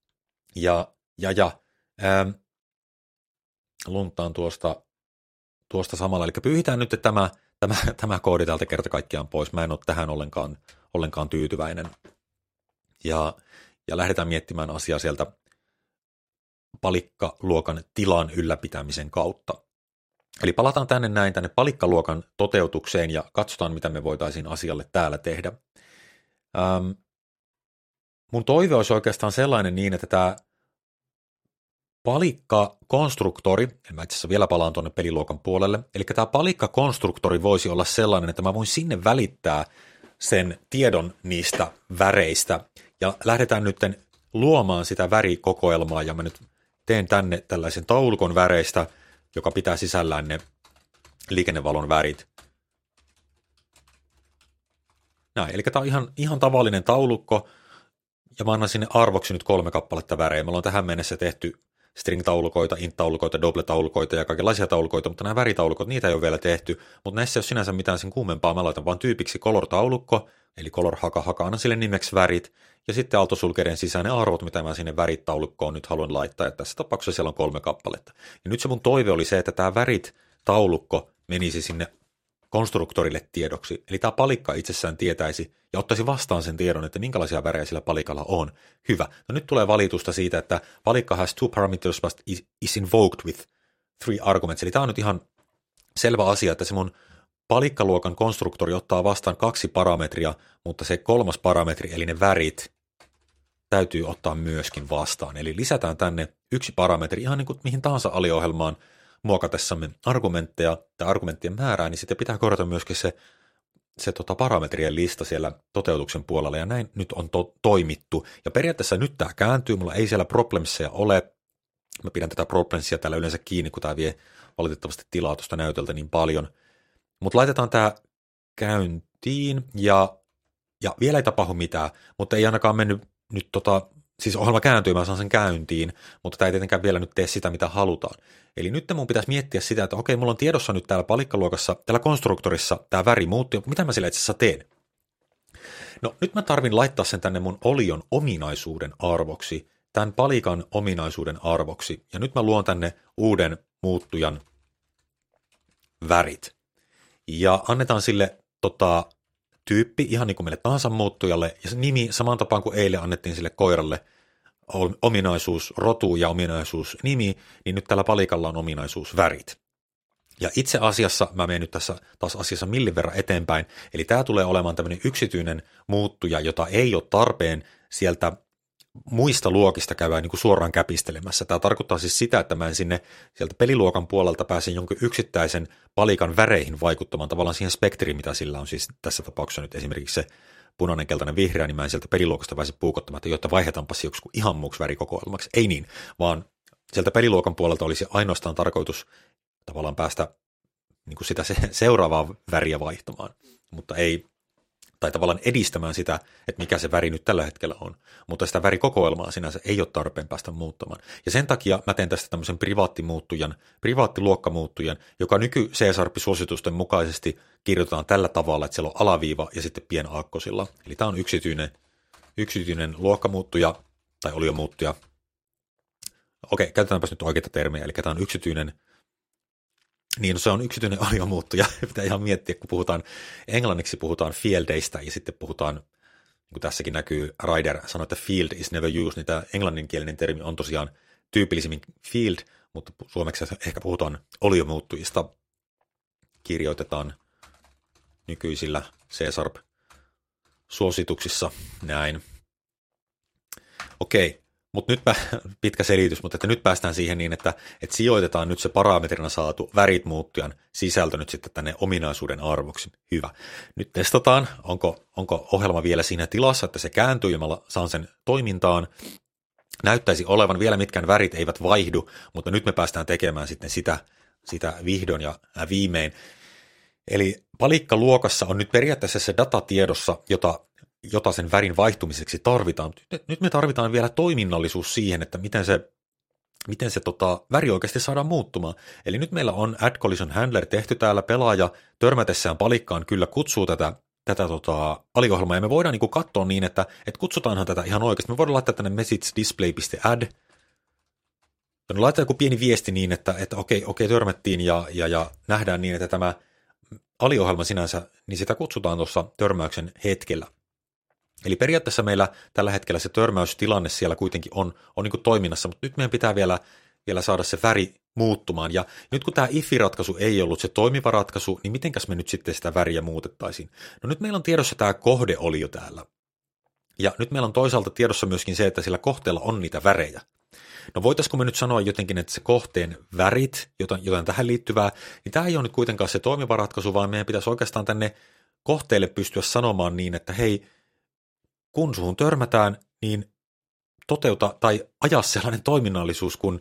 Luntaan tuosta samalla, eli pyyhitään nyt tämä koodi täältä kerta kaikkiaan pois. Mä en ole tähän ollenkaan tyytyväinen. Ja lähdetään miettimään asiaa sieltä palikkaluokan tilan ylläpitämisen kautta. Eli palataan tänne palikkaluokan toteutukseen ja katsotaan, mitä me voitaisiin asialle täällä tehdä. Mun toive olisi oikeastaan sellainen niin, että tämä palikkakonstruktori, mä itse asiassa vielä palaan tuonne peliluokan puolelle, eli tämä palikkakonstruktori voisi olla sellainen, että mä voin sinne välittää sen tiedon niistä väreistä, ja lähdetään nyt luomaan sitä värikokoelmaa, ja mä nyt teen tänne tällaisen taulukon väreistä, joka pitää sisällään ne liikennevalon värit. Näin, eli tämä on ihan tavallinen taulukko, ja mä annan sinne arvoksi nyt 3 kappaletta värejä. Meillä on tähän mennessä tehty string-taulukoita, int-taulukoita, double-taulukoita ja kaikenlaisia taulukoita, mutta nämä väritaulukot, niitä ei ole vielä tehty, mutta näissä ei ole sinänsä mitään sen kuumempaa. Mä laitan vaan tyypiksi color-taulukko, eli color haka, annan sille nimeksi värit, ja sitten autosulkeiden sisään ne arvot, mitä mä sinne väritaulukkoon nyt haluan laittaa, ja tässä tapauksessa siellä on 3 kappaletta. Ja nyt se mun toive oli se, että tämä värit-taulukko menisi sinne konstruktorille tiedoksi, eli tämä palikka itsessään tietäisi ja ottaisi vastaan sen tiedon, että minkälaisia värejä sillä palikalla on. Hyvä. No nyt tulee valitusta siitä, että palikka has 2 parameters but is invoked with three arguments. Eli tämä on nyt ihan selvä asia, että se mun palikkaluokan konstruktori ottaa vastaan 2 parametria, mutta se 3. parametri, eli ne värit, täytyy ottaa myöskin vastaan. Eli lisätään tänne 1 parametri, ihan niin kuin mihin tahansa aliohjelmaan muokatessamme argumentteja tai argumenttien määrää, niin sitten pitää korjata myöskin se parametrien lista siellä toteutuksen puolella, ja näin nyt on toimittu. Ja periaatteessa nyt tämä kääntyy, mulla ei siellä problemsia ole. Mä pidän tätä problemsia täällä yleensä kiinni, kun tämä vie valitettavasti tilaa tuosta näytöltä niin paljon. Mutta laitetaan tämä käyntiin, ja vielä ei tapahdu mitään, mutta ei ainakaan mennyt nyt siis ohjelma kääntyy, mä saan sen käyntiin, mutta tämä ei tietenkään vielä nyt tee sitä, mitä halutaan. Eli nyt mun pitäisi miettiä sitä, että okei, mulla on tiedossa nyt täällä palikkaluokassa, täällä konstruktorissa tämä väri muuttuu, mitä mä sillä itse asiassa teen? No nyt mä tarvin laittaa sen tänne mun olion ominaisuuden arvoksi, tämän palikan ominaisuuden arvoksi, ja nyt mä luon tänne uuden muuttujan värit. Ja annetaan sille tyyppi, ihan niin kuin meille tahansa muuttujalle, ja se nimi saman tapaan kuin eilen annettiin sille koiralle ominaisuus rotu ja ominaisuus nimi, niin nyt tällä palikalla on ominaisuus värit. Ja itse asiassa, mä menen nyt tässä taas asiassa millin verran eteenpäin, eli tämä tulee olemaan tämmöinen yksityinen muuttuja, jota ei ole tarpeen sieltä muista luokista käydään niin kuin suoraan käpistelemässä. Tämä tarkoittaa siis sitä, että mä en sieltä peliluokan puolelta pääsen jonkin yksittäisen palikan väreihin vaikuttamaan tavallaan siihen spektriin, mitä sillä on siis tässä tapauksessa nyt esimerkiksi se punainen, keltainen, vihreä, niin mä en sieltä peliluokasta pääse puukottamaan, että jotta vaihdetaanpa se joku ihan muuksi värikokoelmaksi. Ei niin, vaan sieltä peliluokan puolelta olisi ainoastaan tarkoitus tavallaan päästä niin kuin sitä seuraavaa väriä vaihtamaan, mutta ei, tai tavallaan edistämään sitä, että mikä se väri nyt tällä hetkellä on, mutta sitä värikokoelmaa sinänsä ei ole tarpeen päästä muuttamaan. Ja sen takia mä teen tästä tämmöisen privaattiluokkamuuttujan, joka nyky-C-suositusten mukaisesti kirjoitetaan tällä tavalla, että siellä on alaviiva ja sitten pienaakkosilla. Eli tämä on yksityinen luokkamuuttuja tai oliomuuttuja. Okei, käytetäänpäs nyt oikeita termiä, eli tämä on yksityinen. Niin, no se on yksityinen oliomuuttuja. Pitää ihan miettiä, kun englanniksi puhutaan fieldeistä ja sitten puhutaan, niin kuin tässäkin näkyy, Ryder sanoi, että field is never used, niin tämä englanninkielinen termi on tosiaan tyypillisimmin field, mutta suomeksi ehkä puhutaan oliomuuttujista. Kirjoitetaan nykyisillä C-Sharp-suosituksissa näin. Okei. Mutta nyt pitkä selitys, mutta että nyt päästään siihen niin, että sijoitetaan nyt se parametrina saatu värit muuttujan sisältö nyt sitten tänne ominaisuuden arvoksi. Hyvä. Nyt testataan, onko ohjelma vielä siinä tilassa, että se kääntyy ja mä saan sen toimintaan. Näyttäisi olevan vielä mitkään värit eivät vaihdu, mutta nyt me päästään tekemään sitten sitä vihdoin ja viimein. Eli palikkaluokassa on nyt periaatteessa se datatiedossa, jota sen värin vaihtumiseksi tarvitaan. Nyt me tarvitaan vielä toiminnallisuus siihen, että miten se väri oikeasti saadaan muuttumaan. Eli nyt meillä on add collision handler tehty täällä, pelaaja törmätessään palikkaan kyllä kutsuu tätä aliohjelmaa, ja me voidaan niin katsoa niin, että kutsutaanhan tätä ihan oikeasti. Me voidaan laittaa tänne message-display.add, laittaa joku pieni viesti niin, että okei, törmättiin, ja nähdään niin, että tämä aliohjelma sinänsä, niin sitä kutsutaan tuossa törmäyksen hetkellä. Eli periaatteessa meillä tällä hetkellä se törmäystilanne siellä kuitenkin on niin kuin toiminnassa, mutta nyt meidän pitää vielä saada se väri muuttumaan. Ja nyt kun tämä if-ratkaisu ei ollut se toimiva ratkaisu, niin mitenkäs me nyt sitten sitä väriä muutettaisiin? No nyt meillä on tiedossa tämä kohde oli jo täällä. Ja nyt meillä on toisaalta tiedossa myöskin se, että sillä kohteella on niitä värejä. No voitaisiko me nyt sanoa jotenkin, että se kohteen värit, jotain tähän liittyvää, niin tämä ei ole nyt kuitenkaan se toimiva ratkaisu, vaan meidän pitäisi oikeastaan tänne kohteelle pystyä sanomaan niin, että hei, kun suhun törmätään, niin toteuta tai aja sellainen toiminnallisuus, kun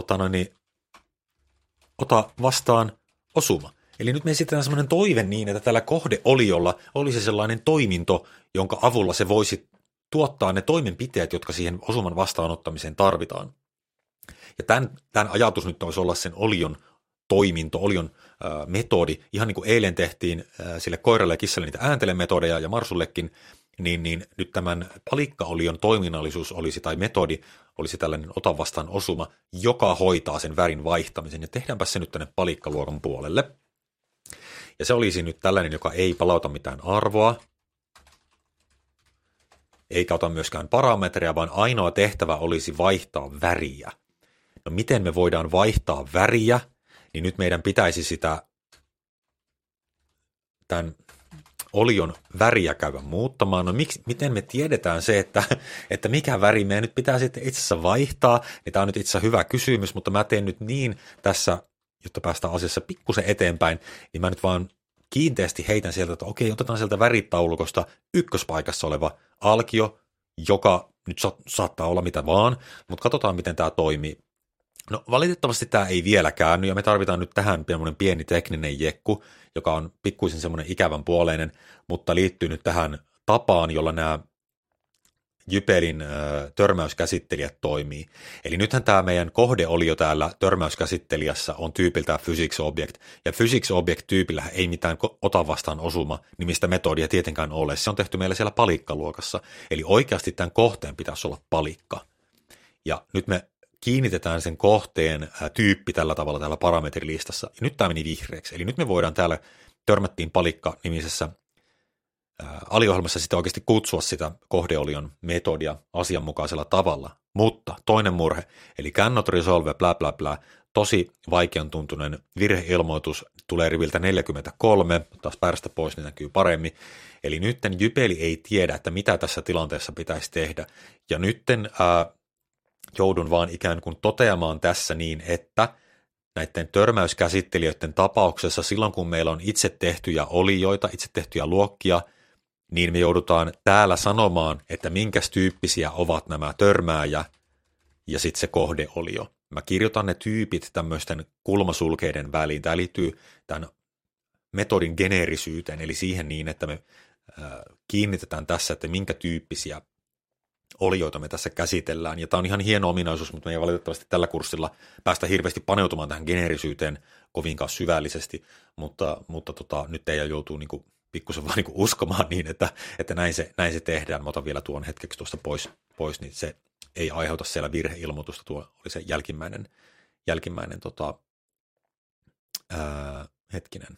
ota vastaan osuma. Eli nyt me esitetään sellainen toive niin, että tällä kohdeoliolla olisi sellainen toiminto, jonka avulla se voisi tuottaa ne toimenpiteet, jotka siihen osuman vastaanottamiseen tarvitaan. Ja tämän ajatus nyt voisi olla sen olion toiminto, olion metodi, ihan niin kuin eilen tehtiin sille koiralle ja kissalle niitä ääntele-metodeja ja Marsullekin, niin nyt tämän palikkaolion toiminnallisuus olisi, tai metodi olisi tällainen ota vastaan osuma, joka hoitaa sen värin vaihtamisen, ja tehdäänpä se nyt tänne palikkaluokan puolelle. Ja se olisi nyt tällainen, joka ei palauta mitään arvoa, eikä ota myöskään parametreja, vaan ainoa tehtävä olisi vaihtaa väriä. No miten me voidaan vaihtaa väriä? niin nyt meidän pitäisi tämän olion väriä käydä muuttamaan. No miten me tiedetään se, että mikä väri meidän nyt pitää sitten itse asiassa vaihtaa, niin tämä on nyt itse asiassa hyvä kysymys, mutta mä teen nyt niin tässä, jotta päästään asiassa pikkusen eteenpäin, niin mä nyt vaan kiinteästi heitän sieltä, että okei, otetaan sieltä väritaulukosta ykköspaikassa oleva alkio, joka nyt saattaa olla mitä vaan, mutta katsotaan, miten tämä toimii. No valitettavasti tämä ei vielä käänny, ja me tarvitaan nyt tähän pieni tekninen jekku, joka on pikkuisen semmoinen ikävän puoleinen, mutta liittyy nyt tähän tapaan, jolla nämä Jypelin törmäyskäsittelijät toimii. Eli nythän tämä meidän kohdeolio täällä törmäyskäsittelijässä on tyypiltään physics object, ja physics object tyypillä ei mitään ota vastaan osuma nimistä metodia tietenkään ole. Se on tehty meillä siellä palikkaluokassa, eli oikeasti tämän kohteen pitäisi olla palikka. Ja nyt me kiinnitetään sen kohteen tyyppi tällä tavalla täällä parametrilistassa, ja nyt tämä meni vihreäksi. Eli nyt me voidaan täällä törmättiin palikka-nimisessä aliohjelmassa sitten oikeasti kutsua sitä kohdeolion metodia asianmukaisella tavalla. Mutta toinen murhe, eli cannot resolve, bla bla bla, tosi vaikean tuntunen virheilmoitus tulee riviltä 43, taas päästä pois, niin näkyy paremmin. Eli nytten Jypeli ei tiedä, että mitä tässä tilanteessa pitäisi tehdä. Ja nytten joudun vaan ikään kuin toteamaan tässä niin, että näiden törmäyskäsittelijöiden tapauksessa silloin, kun meillä on itse tehtyjä olioita, itse tehtyjä luokkia, niin me joudutaan täällä sanomaan, että minkäs tyyppisiä ovat nämä törmääjä ja sitten se kohdeolio. Mä kirjoitan ne tyypit tämmöisten kulmasulkeiden väliin. Tämä liittyy tämän metodin geneerisyyteen, eli siihen niin, että me kiinnitetään tässä, että minkä tyyppisiä olioita me tässä käsitellään. Ja tämä on ihan hieno ominaisuus, mutta me ei valitettavasti tällä kurssilla päästä hirveästi paneutumaan tähän geneerisyyteen kovinkaan syvällisesti, mutta nyt teidän joutuu niinku pikkusen vaan niinku uskomaan niin, että näin se tehdään. Mä otan vielä tuon hetkeksi tuosta pois, niin se ei aiheuta siellä virheilmoitusta. Tuo oli se jälkimmäinen hetkinen.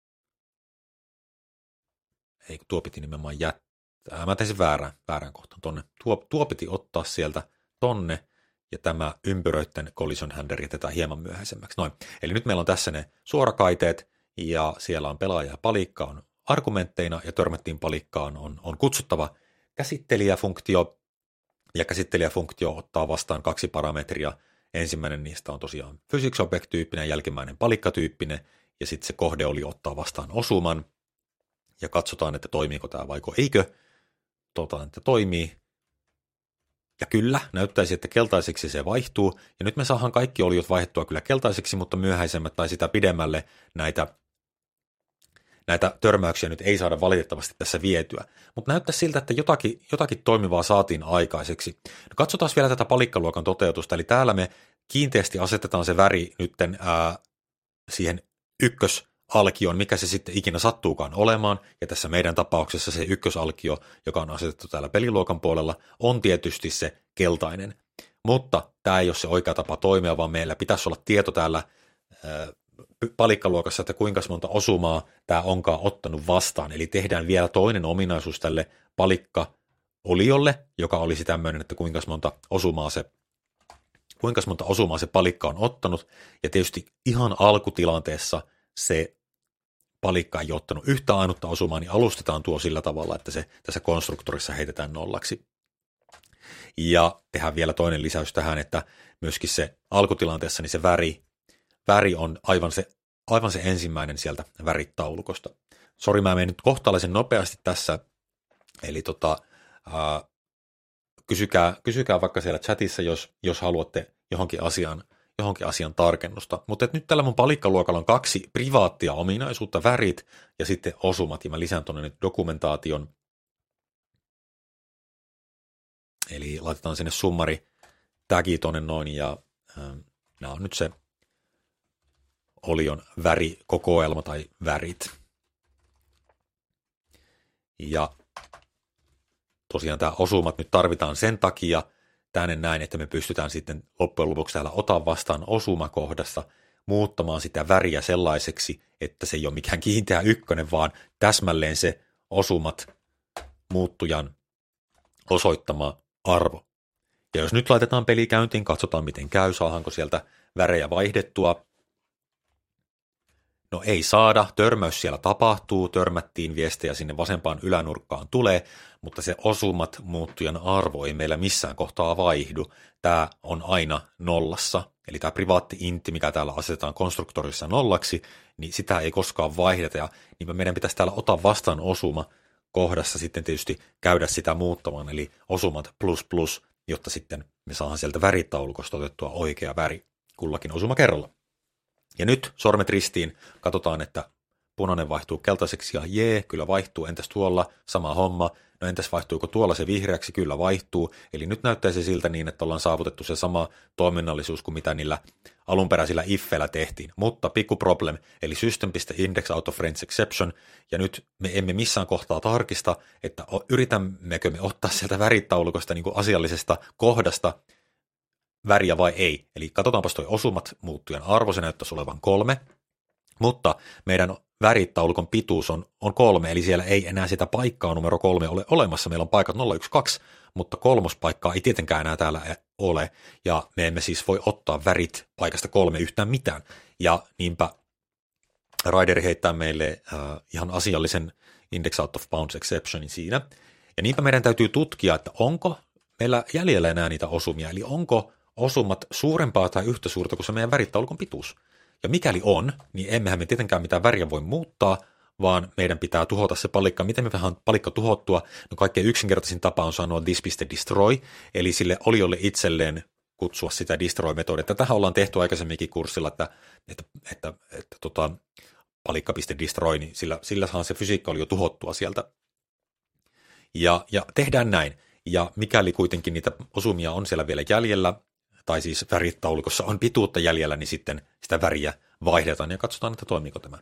Ei, tuo piti nimenomaan jättää. Mä tein sen väärään kohtaan tonne. Tuo piti ottaa sieltä tonne, ja tämä ympyröiden collision handler jätetään hieman myöhäisemmäksi. Noin. Eli nyt meillä on tässä ne suorakaiteet, ja siellä on pelaaja ja palikka on argumentteina, ja törmättiin palikkaan on kutsuttava käsittelijäfunktio, ja käsittelijäfunktio ottaa vastaan 2 parametria. Ensimmäinen niistä on tosiaan physics object-tyyppinen, jälkimmäinen palikkatyyppinen, ja sitten se kohdeolio ottaa vastaan osuman, ja katsotaan, että toimiiko tämä vaiko eikö. Että toimii. Ja kyllä, näyttäisi, että keltaiseksi se vaihtuu. Ja nyt me saadaan kaikki oliot vaihdettua kyllä keltaiseksi, mutta myöhäisemmät tai sitä pidemmälle näitä törmäyksiä nyt ei saada valitettavasti tässä vietyä. Mutta näyttää siltä, että jotakin toimivaa saatiin aikaiseksi. No katsotaan vielä tätä palikkaluokan toteutusta. Eli täällä me kiinteästi asetetaan se väri nytten siihen ykkösalkioon, mikä se sitten ikinä sattuukaan olemaan, ja tässä meidän tapauksessa se ykkösalkio, joka on asetettu täällä peliluokan puolella, on tietysti se keltainen. Mutta tämä ei ole se oikea tapa toimia, vaan meillä pitäisi olla tieto täällä palikkaluokassa, että kuinka monta osumaa tämä onkaan ottanut vastaan. Eli tehdään vielä toinen ominaisuus tälle palikka-oliolle, joka olisi tämmöinen, että kuinka monta osumaa se palikka on ottanut, ja tietysti ihan alkutilanteessa se palikka ei ottanut yhtä ainutta osumaa, niin alustetaan tuo sillä tavalla, että se tässä konstruktorissa heitetään nollaksi. Ja tehdään vielä toinen lisäys tähän, että myöskin se alkutilanteessa niin se väri on aivan se ensimmäinen sieltä väritaulukosta. Sori, mä menen nyt kohtalaisen nopeasti tässä, eli kysykää vaikka siellä chatissa, jos haluatte johonkin asian tarkennusta. Mutta nyt tällä mun palikkaluokalla on 2 privaattia ominaisuutta, värit ja sitten osumat, ja mä lisään tuonne nyt dokumentaation. Eli laitetaan sinne summari tagi tuonne noin, ja nämä on nyt se olion värikokoelma tai värit. Ja tosiaan tämä osumat nyt tarvitaan sen takia tänne näin, että me pystytään sitten loppujen lopuksi täällä ota vastaan osumakohdassa muuttamaan sitä väriä sellaiseksi, että se ei ole mikään kiinteä ykkönen, vaan täsmälleen se osumat muuttujan osoittama arvo. Ja jos nyt laitetaan peli käyntiin, katsotaan miten käy, saadaanko sieltä värejä vaihdettua. No ei saada, törmäys siellä tapahtuu, törmättiin, viestejä sinne vasempaan ylänurkkaan tulee, mutta se osumat muuttujan arvo ei meillä missään kohtaa vaihdu. Tämä on aina nollassa, eli tämä privaatti intti, mikä täällä asetetaan konstruktorissa nollaksi, niin sitä ei koskaan vaihdeta, ja niin meidän pitäisi täällä ottaa vastaan osuma kohdassa sitten tietysti käydä sitä muuttamaan, eli osumat plus plus, jotta sitten me saadaan sieltä väritaulukosta otettua oikea väri kullakin osuma kerralla. Ja nyt sormet ristiin, katsotaan, että punainen vaihtuu keltaiseksi ja jee, kyllä vaihtuu, entäs tuolla, sama homma, no entäs vaihtuuko tuolla se vihreäksi, kyllä vaihtuu, eli nyt näyttää se siltä niin, että ollaan saavutettu se sama toiminnallisuus kuin mitä niillä alunperäisillä iffeillä tehtiin, mutta pikku problem, eli system.index out of range exception, ja nyt me emme missään kohtaa tarkista, että yritämmekö me ottaa sieltä väritaulukosta niin kuin asiallisesta kohdasta väriä vai ei. Eli katsotaanpas toi osumat muuttujan arvo, se näyttäisi olevan 3, mutta meidän väritaulukon pituus on 3, eli siellä ei enää sitä paikkaa numero 3 ole olemassa. Meillä on paikat 0, 1, 2, mutta kolmospaikkaa ei tietenkään enää täällä ole, ja me emme siis voi ottaa värit paikasta 3 yhtään mitään. Ja niinpä Rideri heittää meille ihan asiallisen index out of bounds exceptionin siinä. Ja niinpä meidän täytyy tutkia, että onko meillä jäljellä enää niitä osumia, eli onko osumat suurempaa tai yhtä suurta kuin se meidän väritaulukon pituus. Ja mikäli on, niin emmehän me tietenkään mitään väriä voi muuttaa, vaan meidän pitää tuhota se palikka. Miten me vähän palikka tuhottua? No kaikkein yksinkertaisin tapa on sanoa this.destroy, eli sille oliolle itselleen kutsua sitä destroy-metodia. Tätähän ollaan tehty aikaisemminkin kurssilla, että palikka.destroy, niin sillähän se fysiikka oli jo tuhottua sieltä. Ja tehdään näin. Ja mikäli kuitenkin niitä osumia on siellä vielä jäljellä, tai siis väritaulukossa on pituutta jäljellä, niin sitten sitä väriä vaihdetaan ja katsotaan, että toimiiko tämä.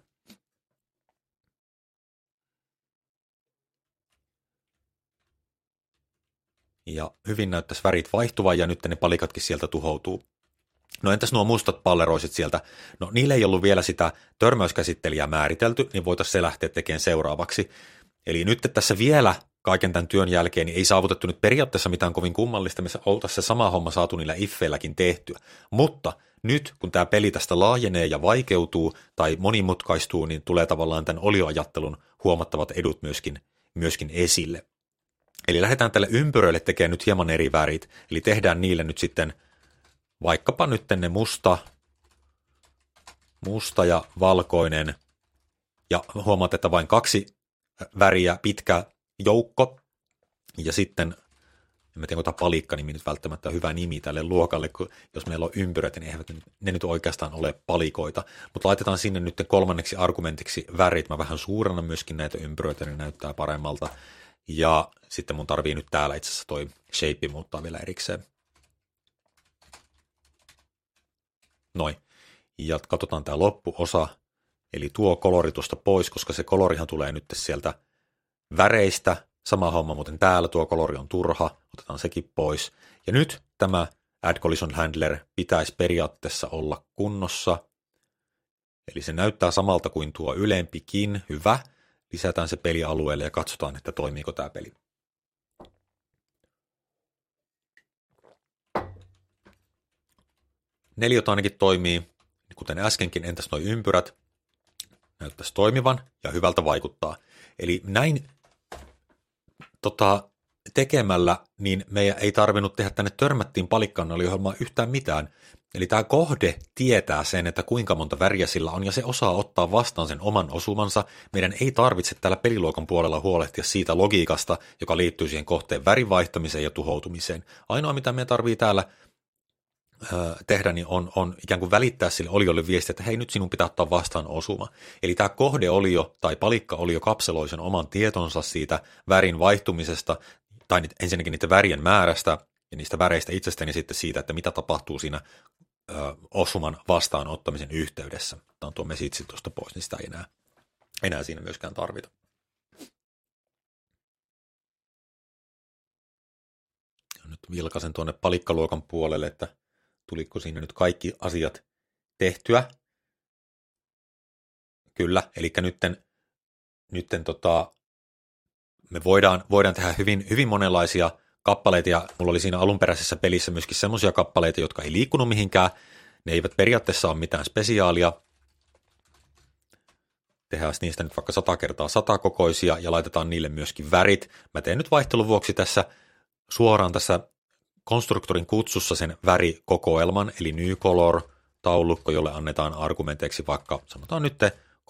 Ja hyvin näyttäisi värit vaihtuvan ja nyt ne palikatkin sieltä tuhoutuu. No entäs nuo mustat palleroiset sieltä? No niillä ei ollut vielä sitä törmäyskäsittelijää määritelty, niin voitaisiin se lähteä tekemään seuraavaksi. Eli nyt tässä vielä kaiken tämän työn jälkeen niin ei saavutettu nyt periaatteessa mitään kovin kummallista, me oltaisiin se sama homma saatu niillä iffeilläkin tehtyä. Mutta nyt kun tämä peli tästä laajenee ja vaikeutuu tai monimutkaistuu, niin tulee tavallaan tämän olioajattelun huomattavat edut myöskin esille. Eli lähdetään tälle ympyröille tekemään nyt hieman eri värit, eli tehdään niille nyt sitten vaikkapa nyt ne musta ja valkoinen, ja huomaat, että vain 2 väriä pitkä joukko, ja sitten, en tiedä, onko palikka-nimi nyt välttämättä hyvä nimi tälle luokalle, kun jos meillä on ympyrät, niin eihän ne nyt oikeastaan ole palikoita, mutta laitetaan sinne nyt kolmanneksi argumentiksi värit, mä vähän suurennan myöskin näitä ympyröitä, niin näyttää paremmalta, ja sitten mun tarvii nyt täällä itse asiassa toi shape muuttaa vielä erikseen. Noin, ja katsotaan tää loppuosa, eli tuo kolori tuosta pois, koska se kolorihan tulee nyt sieltä väreistä. Sama homma, muuten täällä tuo kolori on turha, otetaan sekin pois. Ja nyt tämä Add Collision Handler pitäisi periaatteessa olla kunnossa. Eli se näyttää samalta kuin tuo ylempikin. Hyvä. Lisätään se pelialueelle ja katsotaan, että toimiiko tämä peli. Neliöt ainakin toimii, kuten äskenkin, entäs nuo ympyrät? Näyttäisi toimivan ja hyvältä vaikuttaa. Eli näin tekemällä, niin meidän ei tarvinnut tehdä tänne törmättiin palikkaanaliohjelmaan yhtään mitään. Eli tämä kohde tietää sen, että kuinka monta väriä sillä on, ja se osaa ottaa vastaan sen oman osumansa. Meidän ei tarvitse täällä peliluokan puolella huolehtia siitä logiikasta, joka liittyy siihen kohteen värin vaihtamiseen ja tuhoutumiseen. Ainoa, mitä me tarvitsee täällä tehdä, niin on ikään kuin välittää sille oliolle viestiä, että hei, nyt sinun pitää ottaa vastaan osuma. Eli tämä kohdeolio tai palikkaolio kapseloi sen oman tietonsa siitä värin vaihtumisesta, tai ensinnäkin niiden värien määrästä ja niistä väreistä itsestään, ja sitten siitä, että mitä tapahtuu siinä osuman vastaanottamisen yhteydessä. Tämä on tuo mesitsi tuosta pois, niin sitä ei enää siinä myöskään tarvita. Ja nyt vilkaisen tuonne palikkaluokan puolelle, että tuliko siinä nyt kaikki asiat tehtyä? Kyllä, eli nytten me voidaan tehdä hyvin monenlaisia kappaleita, ja mulla oli siinä alunperäisessä pelissä myöskin semmoisia kappaleita, jotka ei liikkunut mihinkään, ne eivät periaatteessa ole mitään spesiaalia, tehdään niistä nyt vaikka 100 kertaa 100 kokoisia ja laitetaan niille myöskin värit. Mä teen nyt vaihtelun vuoksi tässä suoraan tässä konstruktorin kutsussa sen värikokoelman, eli new color -taulukko, jolle annetaan argumenteiksi vaikka, sanotaan nyt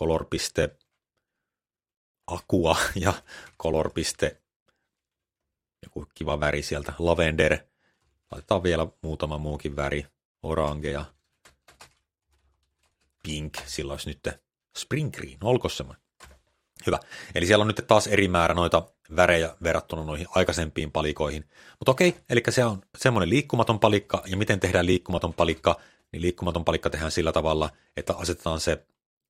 color.aqua ja color. Joku kiva väri sieltä, lavender. Laitetaan vielä muutama muukin väri, orange ja pink, sillä olisi nyt spring green, olko semmoinen? Hyvä. Eli siellä on nyt taas eri määrä noita värejä verrattuna noihin aikaisempiin palikoihin. Mutta okei, eli se on semmoinen liikkumaton palikka, ja miten tehdään liikkumaton palikka? Niin liikkumaton palikka tehdään sillä tavalla, että asetetaan se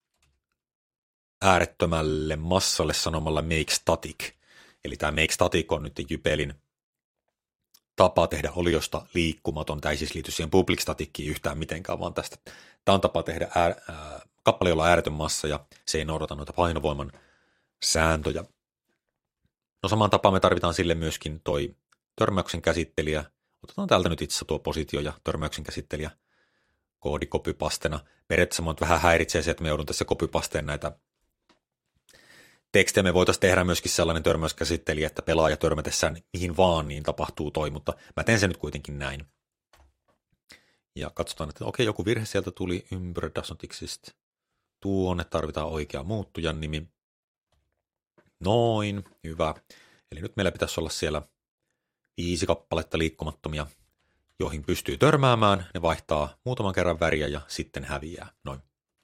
äärettömälle massalle sanomalla make static. Eli tämä make static on nyt Jypelin tapa tehdä oliosta liikkumaton. Tämä ei siis liity siihen public statickiin yhtään mitenkään, vaan tästä. Tämä on tapa tehdä kappale, jolla on ääretön massa, ja se ei noudata noita painovoiman sääntöjä. No samaan tapaan me tarvitaan sille myöskin toi törmäyksen käsittelijä. Otetaan täältä nyt itse tuo positio ja törmäyksen käsittelijä koodikopypastena. Periaatteessa minut vähän häiritsee se, että me joudun tässä kopypasteen näitä tekstejä. Me voitaisiin tehdä myöskin sellainen törmäyskäsittelijä, että pelaaja törmätessään mihin vaan, niin tapahtuu toi, mutta mä teen sen nyt kuitenkin näin. Ja katsotaan, että okei, joku virhe sieltä tuli, Ymber does not exist. Tuonne tarvitaan oikea muuttujan nimi. Noin, hyvä. Eli nyt meillä pitäisi olla siellä 5 kappaletta liikkumattomia, joihin pystyy törmäämään. Ne vaihtaa muutaman kerran väriä ja sitten häviää. Noin.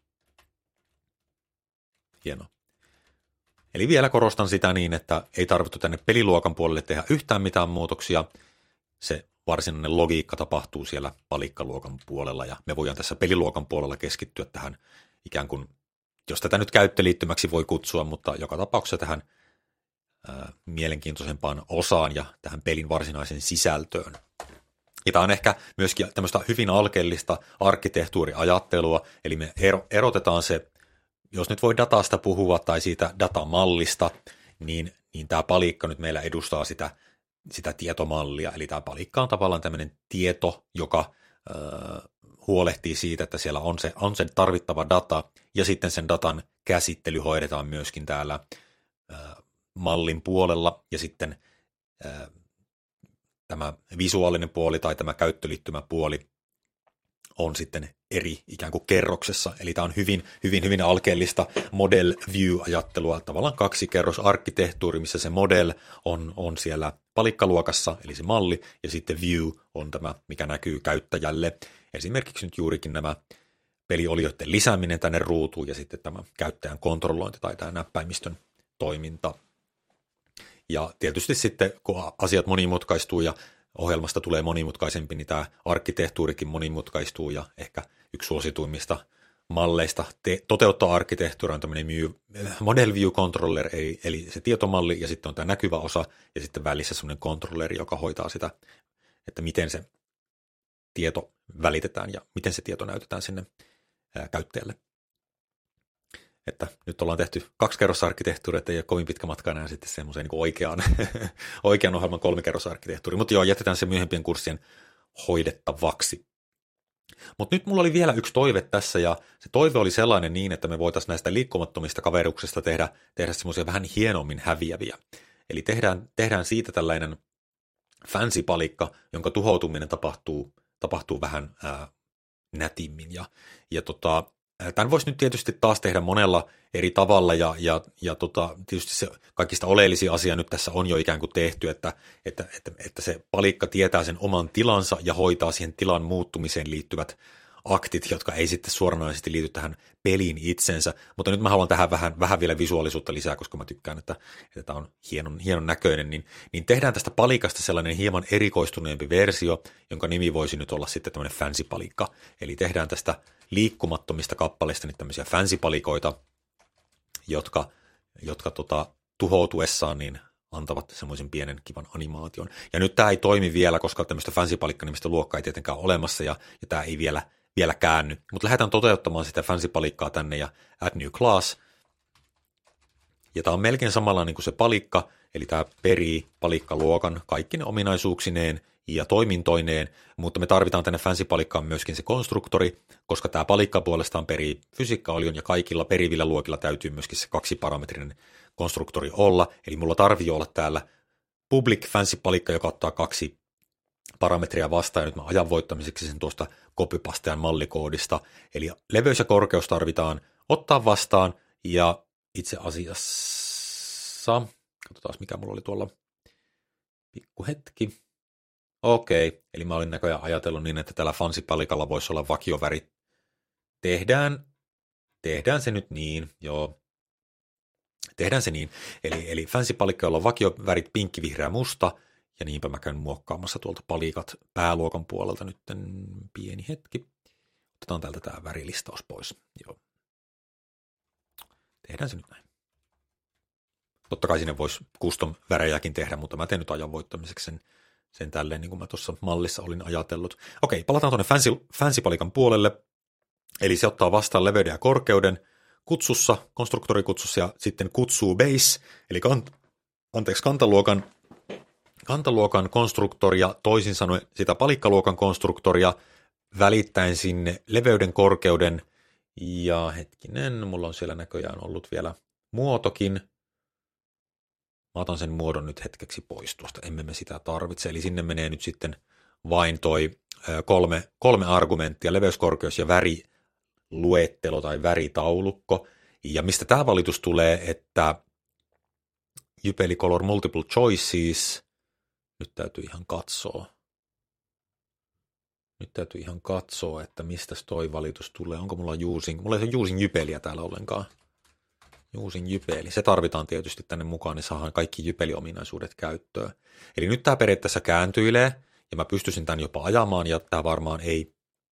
Hienoa. Eli vielä korostan sitä niin, että ei tarvittu tänne peliluokan puolelle tehdä yhtään mitään muutoksia. Se varsinainen logiikka tapahtuu siellä palikkaluokan puolella, ja me voidaan tässä peliluokan puolella keskittyä tähän ikään kuin, jos tätä nyt käyttöliittymäksi voi kutsua, mutta joka tapauksessa tähän mielenkiintoisempaan osaan ja tähän pelin varsinaisen sisältöön. Ja tämä on ehkä myöskin tämmöistä hyvin alkeellista arkkitehtuuriajattelua, eli me erotetaan se, jos nyt voi datasta puhua tai siitä datamallista, niin tämä palikka nyt meillä edustaa sitä tietomallia, eli tämä palikka on tavallaan tämmöinen tieto, joka huolehtii siitä, että siellä on se tarvittava data, ja sitten sen datan käsittely hoidetaan myöskin täällä mallin puolella, ja sitten tämä visuaalinen puoli tai tämä käyttöliittymäpuoli on sitten eri ikään kuin kerroksessa, eli tämä on hyvin alkeellista model view-ajattelua, tavallaan 2-kerrosarkkitehtuuri, missä se model on siellä palikkaluokassa, eli se malli, ja sitten view on tämä, mikä näkyy käyttäjälle. Esimerkiksi nyt juurikin nämä peliolioiden lisääminen tänne ruutuun, ja sitten tämä käyttäjän kontrollointi tai tämä näppäimistön toiminta. Ja tietysti sitten, kun asiat monimutkaistuu ja ohjelmasta tulee monimutkaisempi, niin tämä arkkitehtuurikin monimutkaistuu, ja ehkä yksi suosituimmista malleista toteuttaa arkkitehtuuri on tämmöinen model view controller, eli se tietomalli, ja sitten on tämä näkyvä osa, ja sitten välissä semmoinen controlleri, joka hoitaa sitä, että miten se tieto välitetään ja miten se tieto näytetään sinne käyttäjälle. Että nyt ollaan tehty 2-kerrosarkkitehtuuri, että ei ole kovin pitkä matka enää sitten semmoiseen niin oikean ohjelman 3-kerrosarkkitehtuuri. Mutta joo, jätetään se myöhempien kurssien hoidettavaksi. Mutta nyt mulla oli vielä yksi toive tässä, ja se toive oli sellainen niin, että me voitaisiin näistä liikkumattomista kaveruksista tehdä semmoisia vähän hienommin häviäviä. Eli tehdään siitä tällainen fancy palikka, jonka tuhoutuminen tapahtuu vähän nätimmin. Tämän voisi nyt tietysti taas tehdä monella eri tavalla, ja tietysti se kaikista oleellisin asia nyt tässä on jo ikään kuin tehty, että se palikka tietää sen oman tilansa ja hoitaa siihen tilan muuttumiseen liittyvät aktit, jotka ei sitten suoranaisesti liity tähän peliin itsensä, mutta nyt mä haluan tähän vähän vielä visuaalisuutta lisää, koska mä tykkään, että tämä on hienon näköinen, niin tehdään tästä palikasta sellainen hieman erikoistuneempi versio, jonka nimi voisi nyt olla sitten tämmöinen fancy-palikka, eli tehdään tästä liikkumattomista kappaleista niin tämmöisiä fancy-palikoita, jotka tuhoutuessaan niin antavat semmoisen pienen kivan animaation. Ja nyt tämä ei toimi vielä, koska tämmöistä fancy-palikka-nimistä luokkaa ei tietenkään ole olemassa, ja tämä ei vielä käänny. Mutta lähdetään toteuttamaan sitä fancy-palikkaa tänne, ja add new class. Ja tämä on melkein samanlainen kuin se palikka, eli tämä perii palikkaluokan kaikki ne ominaisuuksineen ja toimintoineen, mutta me tarvitaan tänne fancy-palikkaan myöskin se konstruktori, koska tämä palikka puolestaan perii fysiikkaolion ja kaikilla perivillä luokilla täytyy myöskin se 2-parametrinen konstruktori olla, eli mulla tarvii olla täällä public fancy-palikka, joka ottaa 2 parametria vastaan, ja nyt mä ajan voittamiseksi sen tuosta copypastean mallikoodista, eli leveys ja korkeus tarvitaan ottaa vastaan, ja itse asiassa, katsotaan mikä mulla oli tuolla, pikku hetki, okei, eli mä olin näköjään ajatellut niin, että tällä fancy-palikalla voisi olla vakiovärit, tehdään se nyt niin, joo, tehdään se niin, eli fancy-palikka, jolla on vakiovärit pinkki, vihreä, musta, ja niinpä mä käyn muokkaamassa tuolta palikat pääluokan puolelta nyt pieni hetki. Otetaan täältä tämä värilistaus pois. Joo. Tehdään se nyt näin. Totta kai sinne voisi custom-värejäkin tehdä, mutta mä teen nyt ajan voittamiseksi sen tälleen, niin kuin mä tuossa mallissa olin ajatellut. Okei, palataan tuonne fancy-palikan puolelle. Eli se ottaa vastaan leveyden ja korkeuden kutsussa, konstruktorikutsussa, ja sitten kutsuu base, eli kantaluokan konstruktoria, toisin sanoen sitä palikkaluokan konstruktoria, välittäen sinne leveyden, korkeuden, ja hetkinen, mulla on siellä näköjään ollut vielä muotokin. Mä otan sen muodon nyt hetkeksi pois tuosta, emme me sitä tarvitse, eli sinne menee nyt sitten vain toi kolme argumenttia, leveys, korkeus ja väriluettelo tai väritaulukko, ja mistä tämä valitus tulee, että Jypeli Color Multiple Choices, nyt täytyy ihan katsoa, että mistä toi valitus tulee. Onko mulla mulla ei ole using Jypeliä täällä ollenkaan. Using Jypeli. Se tarvitaan tietysti tänne mukaan, niin saadaan kaikki Jypeli-ominaisuudet käyttöön. Eli nyt tämä periaatteessa kääntyilee, ja mä pystyisin tämän jopa ajamaan, ja tämä varmaan ei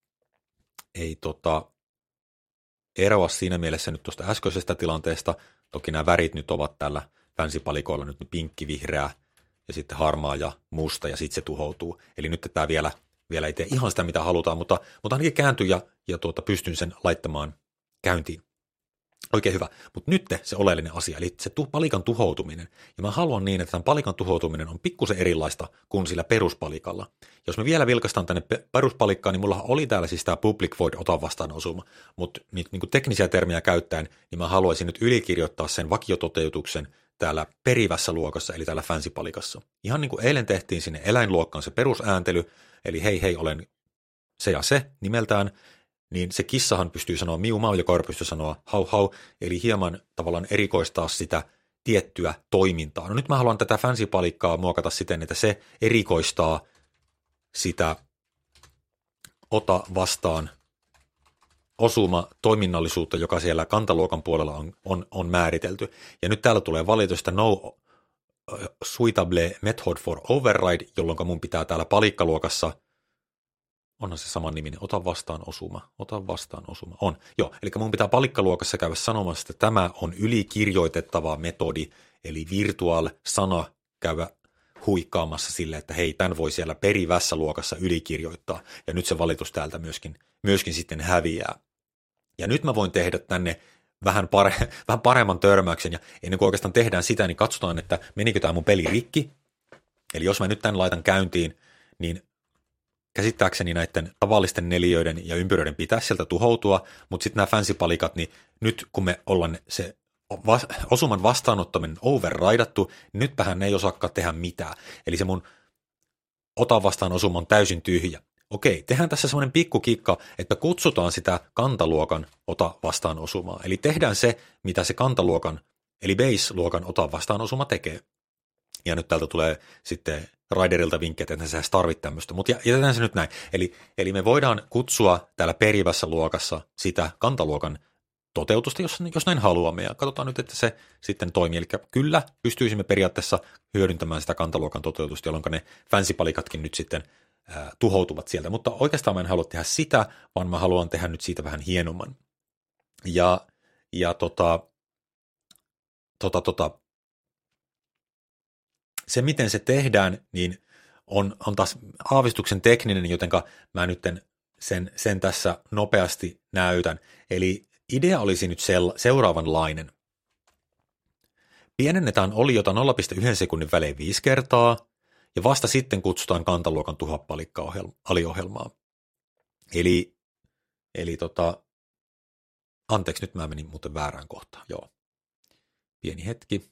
eroa siinä mielessä nyt tuosta äskeisestä tilanteesta. Toki nämä värit nyt ovat tällä fancy-palikoilla nyt pinkki, vihreä, ja sitten harmaa ja musta, ja sitten se tuhoutuu. Eli nyt tämä vielä ei tee ihan sitä, mitä halutaan, mutta ainakin kääntyy ja pystyn sen laittamaan käyntiin. Oikein hyvä. Mutta nyt se oleellinen asia, eli se palikan tuhoutuminen. Ja mä haluan niin, että tämän palikan tuhoutuminen on pikkusen erilaista kuin sillä peruspalikalla. Jos me vielä vilkaistaan tänne peruspalikkaan, niin mulla oli täällä siis tämä public void ota vastaan osuma, mutta niin kuin teknisiä termiä käyttäen, niin mä haluaisin nyt ylikirjoittaa sen vakiototeutuksen täällä perivässä luokassa, eli täällä fancy-palikassa. Ihan niin kuin eilen tehtiin sinne eläinluokkaan se perusääntely, eli hei, olen se ja se nimeltään, niin se kissahan pystyy sanoa miu mau ja koira pystyy sanoa hau, eli hieman tavallaan erikoistaa sitä tiettyä toimintaa. No nyt mä haluan tätä fancy-palikkaa muokata siten, että se erikoistaa sitä ota vastaan osuma toiminnallisuutta, joka siellä kantaluokan puolella on määritelty. Ja nyt täällä tulee valitusta no suitable method for override, jolloin mun pitää täällä palikkaluokassa, onhan se saman niminen, ota vastaan osuma, on. Joo, eli mun pitää palikkaluokassa käydä sanomassa, että tämä on ylikirjoitettava metodi, eli virtual-sana käydä huikkaamassa sille, että hei, tämän voi siellä perivässä luokassa ylikirjoittaa, ja nyt se valitus täältä myöskin sitten häviää. Ja nyt mä voin tehdä tänne vähän paremman törmäyksen, ja ennen kuin oikeastaan tehdään sitä, niin katsotaan, että menikö tämä mun peli rikki. Eli jos mä nyt tämän laitan käyntiin, niin käsittääkseni näiden tavallisten neliöiden ja ympyröiden pitäisi sieltä tuhoutua, mutta sitten nämä fancy-palikat, niin nyt kun me ollaan se osuman vastaanottaminen overridattu, niin nytpähän ne ei osaakaan tehdä mitään. Eli se mun ota vastaan osuma on täysin tyhjä. Okei, tehdään tässä semmoinen pikkukikka, että kutsutaan sitä kantaluokan ota vastaan osumaa. Eli tehdään se, mitä se kantaluokan, eli base-luokan ota vastaan osuma tekee. Ja nyt täältä tulee sitten Riderilta vinkkejä, että sä tarvit tämmöistä, mutta jätetään se nyt näin. Eli me voidaan kutsua täällä perivässä luokassa sitä kantaluokan toteutusta, jos näin haluamme, ja katsotaan nyt, että se sitten toimii. Eli kyllä pystyisimme periaatteessa hyödyntämään sitä kantaluokan toteutusta, jolloin ne fancy-palikatkin nyt sitten tuhoutuvat sieltä, mutta oikeastaan mä en halua tehdä sitä, vaan mä haluan tehdä nyt siitä vähän hienomman. Se, miten se tehdään, niin on taas aavistuksen tekninen, jotenka mä nyt sen tässä nopeasti näytän. Eli idea olisi nyt seuraavanlainen. pienennetään oliota 0,1 sekunnin välein 5 kertaa, ja vasta sitten kutsutaan kantaluokan tuhopalikka-aliohjelmaa. Eli anteeksi, nyt mä menin muuten väärään kohtaan, joo. Pieni hetki.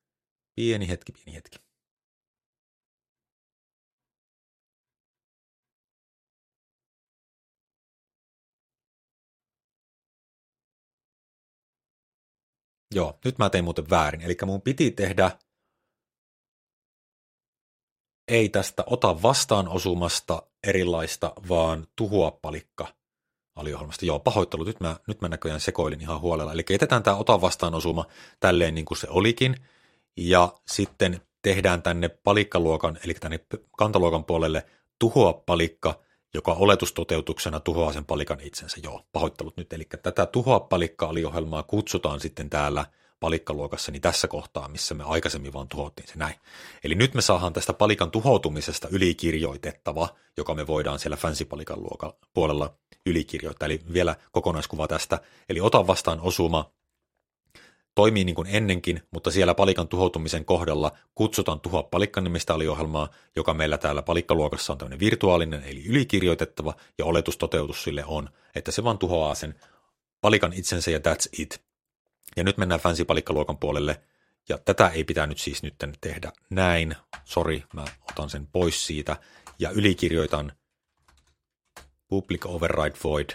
Joo, nyt mä tein muuten väärin. Eli mun piti tehdä, ei tästä ota vastaan osumasta erilaista, vaan tuhoa palikka aliohjelmasta. Joo, pahoittelut, nyt mä näköjään sekoilin ihan huolella. Eli jätetään tämä ota vastaan osuma tälleen niin kuin se olikin, ja sitten tehdään tänne palikkaluokan, eli tänne kantaluokan puolelle tuhoa palikka, joka oletustoteutuksena tuhoaa sen palikan itsensä. Joo, pahoittelut nyt. Eli tätä tuhoa palikka-aliohjelmaa kutsutaan sitten täällä palikkaluokassa niin tässä kohtaa, missä me aikaisemmin vaan tuhottiin se näin. Eli nyt me saadaan tästä palikan tuhoutumisesta ylikirjoitettava, joka me voidaan siellä fancy-palikan puolella ylikirjoittaa. Eli vielä kokonaiskuva tästä. Eli ota vastaan osuma toimii niin kuin ennenkin, mutta siellä palikan tuhoutumisen kohdalla kutsutaan tuhoa palikkan nimistä aliohjelmaa, joka meillä täällä palikkaluokassa on tämmöinen virtuaalinen, eli ylikirjoitettava, ja oletustoteutus sille on, että se vaan tuhoaa sen palikan itsensä ja that's it. Ja nyt mennään fancy-palikkaluokan puolelle, ja tätä ei pitänyt siis nyt tehdä näin. Sori, mä otan sen pois siitä, ja ylikirjoitan public override void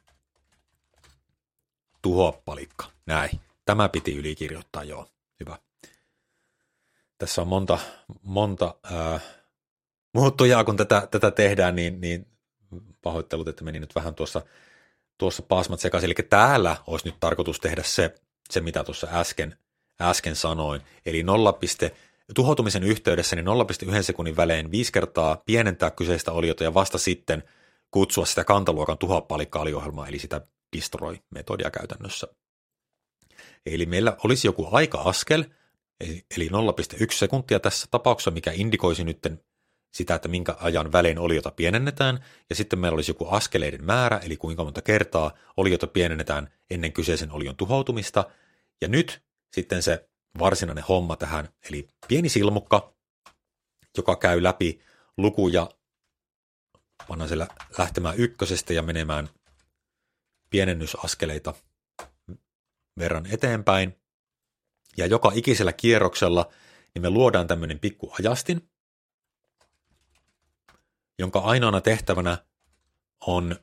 tuhoa palikka, näin. Tämä piti ylikirjoittaa, joo. Hyvä. Tässä on monta muuttujaa, kun tätä tehdään, niin pahoittelut, että meni nyt vähän tuossa paasmat sekaisin. Eli täällä olisi nyt tarkoitus tehdä se mitä tuossa äsken sanoin. Eli tuhoutumisen yhteydessä niin 0,1 sekunnin välein 5 kertaa pienentää kyseistä oliota ja vasta sitten kutsua sitä kantaluokan tuhoa palikka-aliohjelmaa, eli sitä destroy-metodia käytännössä. Eli meillä olisi joku aika-askel, eli 0,1 sekuntia tässä tapauksessa, mikä indikoisi nyt sitä, että minkä ajan välein oliota pienennetään, ja sitten meillä olisi joku askeleiden määrä, eli kuinka monta kertaa oliota pienennetään ennen kyseisen olion tuhoutumista, ja nyt sitten se varsinainen homma tähän, eli pieni silmukka, joka käy läpi lukuja, pannaan siellä lähtemään ykkösestä ja menemään pienennysaskeleita verran eteenpäin, ja joka ikisellä kierroksella niin me luodaan tämmöinen pikku ajastin, jonka ainoana tehtävänä on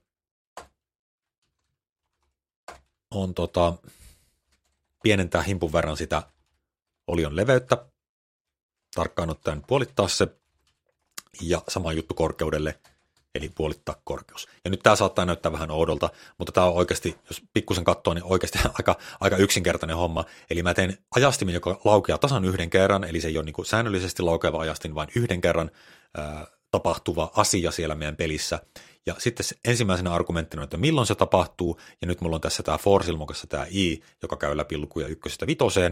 pienentää himpun verran sitä olion leveyttä, tarkkaan ottaen puolittaa se, ja sama juttu korkeudelle, eli puolittaa korkeus. Ja nyt tämä saattaa näyttää vähän oudolta, mutta tämä on oikeasti, jos pikkusen katsoo, niin oikeasti aika yksinkertainen homma. Eli mä teen ajastimen, joka laukeaa tasan yhden kerran, eli se ei ole niin kuin säännöllisesti laukeava ajastin, vaan yhden kerran tapahtuva asia siellä meidän pelissä. Ja sitten ensimmäisenä argumenttina, että milloin se tapahtuu, ja nyt mulla on tässä tämä for-silmukassa tämä i, joka käy läpi lukuja 1-5,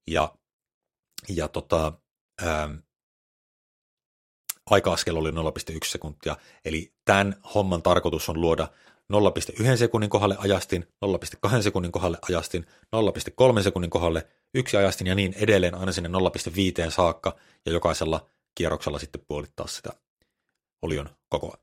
aika-askel oli 0,1 sekuntia, eli tämän homman tarkoitus on luoda 0,1 sekunnin kohdalle ajastin, 0,2 sekunnin kohdalle ajastin, 0,3 sekunnin kohdalle yksi ajastin ja niin edelleen aina sinne 0,5 saakka, ja jokaisella kierroksella sitten puolittaa sitä olion kokoa.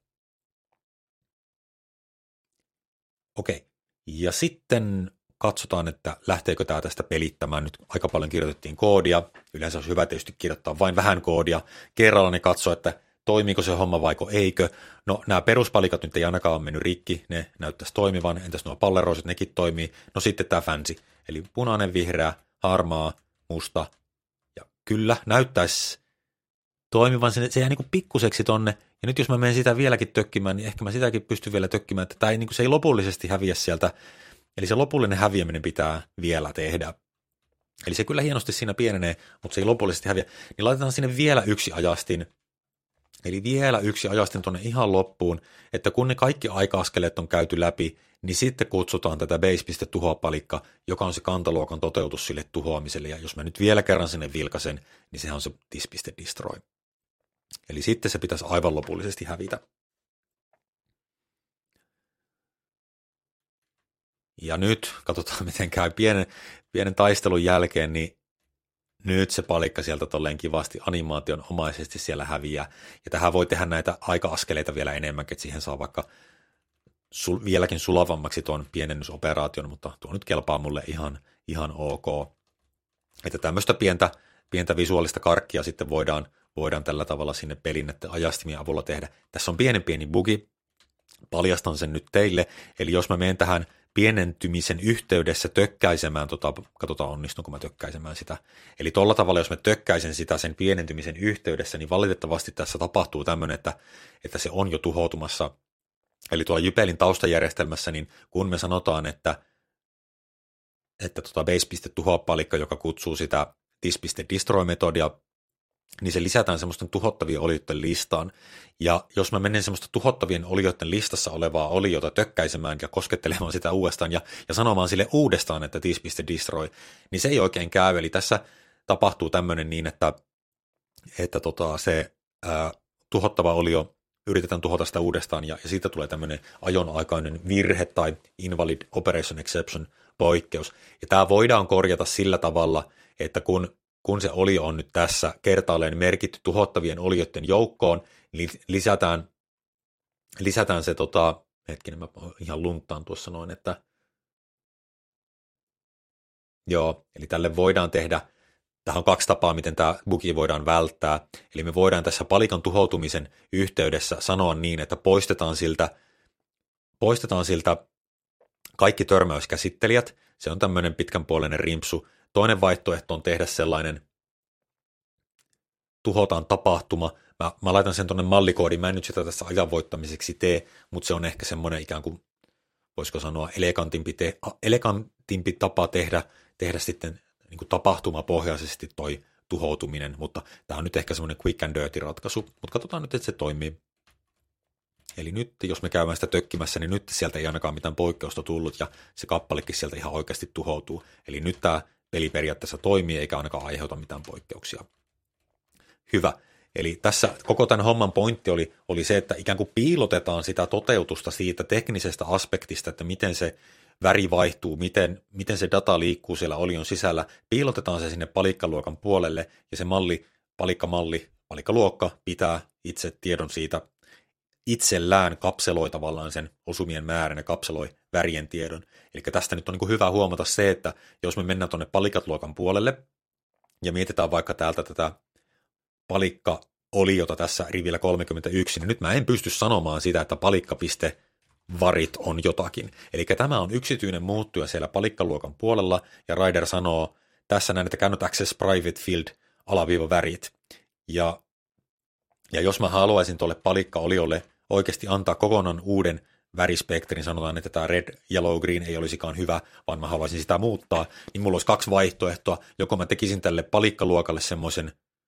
Okei, ja sitten katsotaan, että lähteekö tämä tästä pelittämään. Nyt aika paljon kirjoitettiin koodia. Yleensä olisi hyvä tietysti kirjoittaa vain vähän koodia. Kerralla ne katsoo, että toimiiko se homma vaiko eikö. No nämä peruspalikat nyt ei ainakaan ole mennyt rikki. Ne näyttäisi toimivan. Entäs nuo palleroiset, nekin toimii. No sitten tämä fancy. Eli punainen, vihreä, harmaa, musta. Ja kyllä näyttäisi toimivan. Se jää niin kuin pikkuseksi tonne. Ja nyt jos mä menen sitä vieläkin tökkimään, niin ehkä mä sitäkin pystyn vielä tökkimään. Että tämä ei, niin kuin, se ei lopullisesti häviä sieltä. Eli se lopullinen häviäminen pitää vielä tehdä. Eli se kyllä hienosti siinä pienenee, mutta se ei lopullisesti häviä. Niin laitetaan sinne vielä yksi ajastin. Eli vielä yksi ajastin tuonne ihan loppuun, että kun ne kaikki aika-askeleet on käyty läpi, niin sitten kutsutaan tätä base.tuhoapalikka, joka on se kantaluokan toteutus sille tuhoamiselle. Ja jos mä nyt vielä kerran sinne vilkasen, niin sehän on se this.destroy. Eli sitten se pitäisi aivan lopullisesti hävitä. Ja nyt katsotaan, miten käy pienen taistelun jälkeen, niin nyt se palikka sieltä tolleen kivasti animaation omaisesti siellä häviää. Ja tähän voi tehdä näitä aika-askeleita vielä enemmän, että siihen saa vaikka vieläkin sulavammaksi tuon pienennysoperaation, mutta tuo nyt kelpaa mulle ihan ok. Että tämmöistä pientä visuaalista karkkia sitten voidaan tällä tavalla sinne pelin näiden ajastimien avulla tehdä. Tässä on pieni bugi, paljastan sen nyt teille, eli jos mä menen tähän pienentymisen yhteydessä tökkäisemään, katsotaan onnistunko mä tökkäisemään sitä, eli tuolla tavalla jos mä tökkäisen sitä sen pienentymisen yhteydessä, niin valitettavasti tässä tapahtuu tämmöinen, että se on jo tuhoutumassa. Eli tuolla Jypelin taustajärjestelmässä, niin kun me sanotaan, että base.tuhoa-palikka, joka kutsuu sitä this.destroy-metodia, niin se lisätään semmoisten tuhottavien olioiden listaan. Ja jos mä menen semmoista tuhottavien olioiden listassa olevaa oliota tökkäisemään ja koskettelemaan sitä uudestaan ja sanomaan sille uudestaan, että this.destroy, niin se ei oikein käy. Eli tässä tapahtuu tämmöinen niin, että se tuhottava olio yritetään tuhota sitä uudestaan, ja siitä tulee tämmöinen ajonaikainen virhe tai invalid operation exception poikkeus. Ja tämä voidaan korjata sillä tavalla, että kun se olio on nyt tässä kertaalleen merkitty tuhottavien olioiden joukkoon, niin lisätään se, hetkinen, mä ihan lunttaan tuossa noin, että joo, eli tälle voidaan tehdä, tähän on 2 tapaa, miten tämä bugi voidaan välttää. Eli me voidaan tässä palikan tuhoutumisen yhteydessä sanoa niin, että poistetaan siltä kaikki törmäyskäsittelijät. Se on tämmöinen pitkänpuoleinen rimpsu. Toinen vaihtoehto on tehdä sellainen tuhotaan tapahtuma. Mä laitan sen tuonne mallikoodiin. Mä en nyt sitä tässä ajan voittamiseksi tee, mutta se on ehkä semmoinen ikään kuin, voisiko sanoa, elegantimpi tapa tehdä sitten niin kuin tapahtumapohjaisesti toi tuhoutuminen, mutta tämä on nyt ehkä semmoinen quick and dirty ratkaisu, mutta katsotaan nyt, että se toimii. Eli nyt, jos me käydään sitä tökkimässä, niin nyt sieltä ei ainakaan mitään poikkeusta tullut, ja se kappalekin sieltä ihan oikeasti tuhoutuu. Eli nyt tämä peli periaatteessa toimii, eikä ainakaan aiheuta mitään poikkeuksia. Hyvä. Eli tässä koko tämän homman pointti oli se, että ikään kuin piilotetaan sitä toteutusta siitä teknisestä aspektista, että miten se väri vaihtuu, miten se data liikkuu siellä olion sisällä, piilotetaan se sinne palikkaluokan puolelle, ja se palikkaluokka pitää itse tiedon siitä itsellään, kapseloi tavallaan sen osumien määrän ja kapseloi värien tiedon. Eli tästä nyt on niin kuin hyvä huomata se, että jos me mennään tuonne palikkaluokan puolelle, ja mietitään vaikka täältä tätä palikka-oliota tässä rivillä 31, niin nyt mä en pysty sanomaan sitä, että palikka.varit on jotakin. Eli tämä on yksityinen muuttuja siellä palikkaluokan puolella, ja Rider sanoo tässä näin, että cannot access private field _värit. Ja jos mä haluaisin tuolle palikka-oliolle oikeasti antaa kokonaan uuden värispektrin, sanotaan, että tämä red, yellow, green ei olisikaan hyvä, vaan mä haluaisin sitä muuttaa, niin mulla olisi 2 vaihtoehtoa. Joko mä tekisin tälle palikkaluokalle semmoisen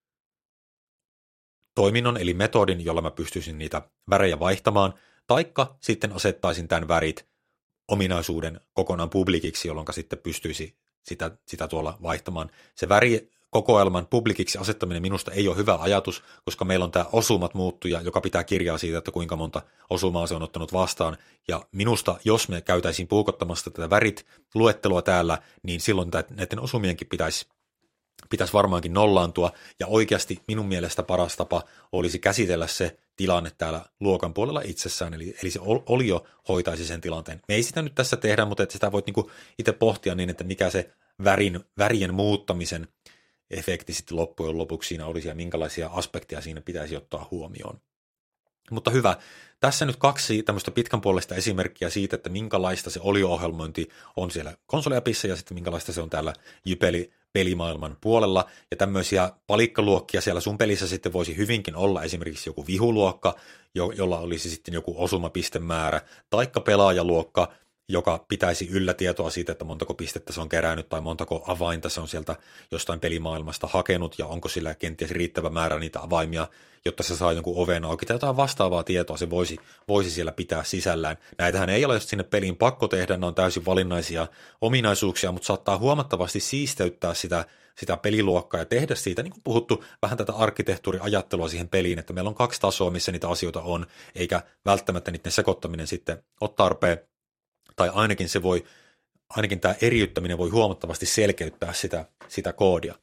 toiminnon, eli metodin, jolla mä pystyisin niitä värejä vaihtamaan, taikka sitten asettaisin tämän värit ominaisuuden kokonaan publikiksi, jolloin sitten pystyisi sitä tuolla vaihtamaan. Se värikokoelman publikiksi asettaminen minusta ei ole hyvä ajatus, koska meillä on tämä osumat muuttuja, joka pitää kirjaa siitä, että kuinka monta osumaa se on ottanut vastaan. Ja minusta, jos me käytäisiin puukottamasta tätä värit luettelua täällä, niin silloin näiden osumienkin pitäisi varmaankin nollaantua, ja oikeasti minun mielestä paras tapa olisi käsitellä se tilanne täällä luokan puolella itsessään, eli se olio hoitaisi sen tilanteen. Me ei sitä nyt tässä tehdä, mutta että sitä voit niinku itse pohtia niin, että mikä se värien muuttamisen efekti sitten loppujen lopuksi siinä olisi, ja minkälaisia aspekteja siinä pitäisi ottaa huomioon. Mutta hyvä. Tässä nyt 2 tämmöistä pitkän puolesta esimerkkiä siitä, että minkälaista se olio-ohjelmointi on siellä konsoliapissa ja sitten minkälaista se on täällä pelimaailman puolella. Ja tämmöisiä palikkaluokkia siellä sun pelissä sitten voisi hyvinkin olla esimerkiksi joku vihuluokka, jolla olisi sitten joku osumapistemäärä, taikka pelaajaluokka, joka pitäisi yllä tietoa siitä, että montako pistettä se on kerännyt tai montako avainta se on sieltä jostain pelimaailmasta hakenut ja onko sillä kenties riittävä määrä niitä avaimia, jotta se saa jonkun oven auki tai jotain vastaavaa tietoa se voisi siellä pitää sisällään. Näitähän ei ole sinne peliin pakko tehdä, ne on täysin valinnaisia ominaisuuksia, mutta saattaa huomattavasti siisteyttää sitä peliluokkaa ja tehdä siitä, niin kuin puhuttu, vähän tätä arkkitehtuuriajattelua siihen peliin, että meillä on 2 tasoa, missä niitä asioita on, eikä välttämättä niiden sekoittaminen sitten ole tarpeen. Tai ainakin tämä eriyttäminen voi huomattavasti selkeyttää sitä koodia.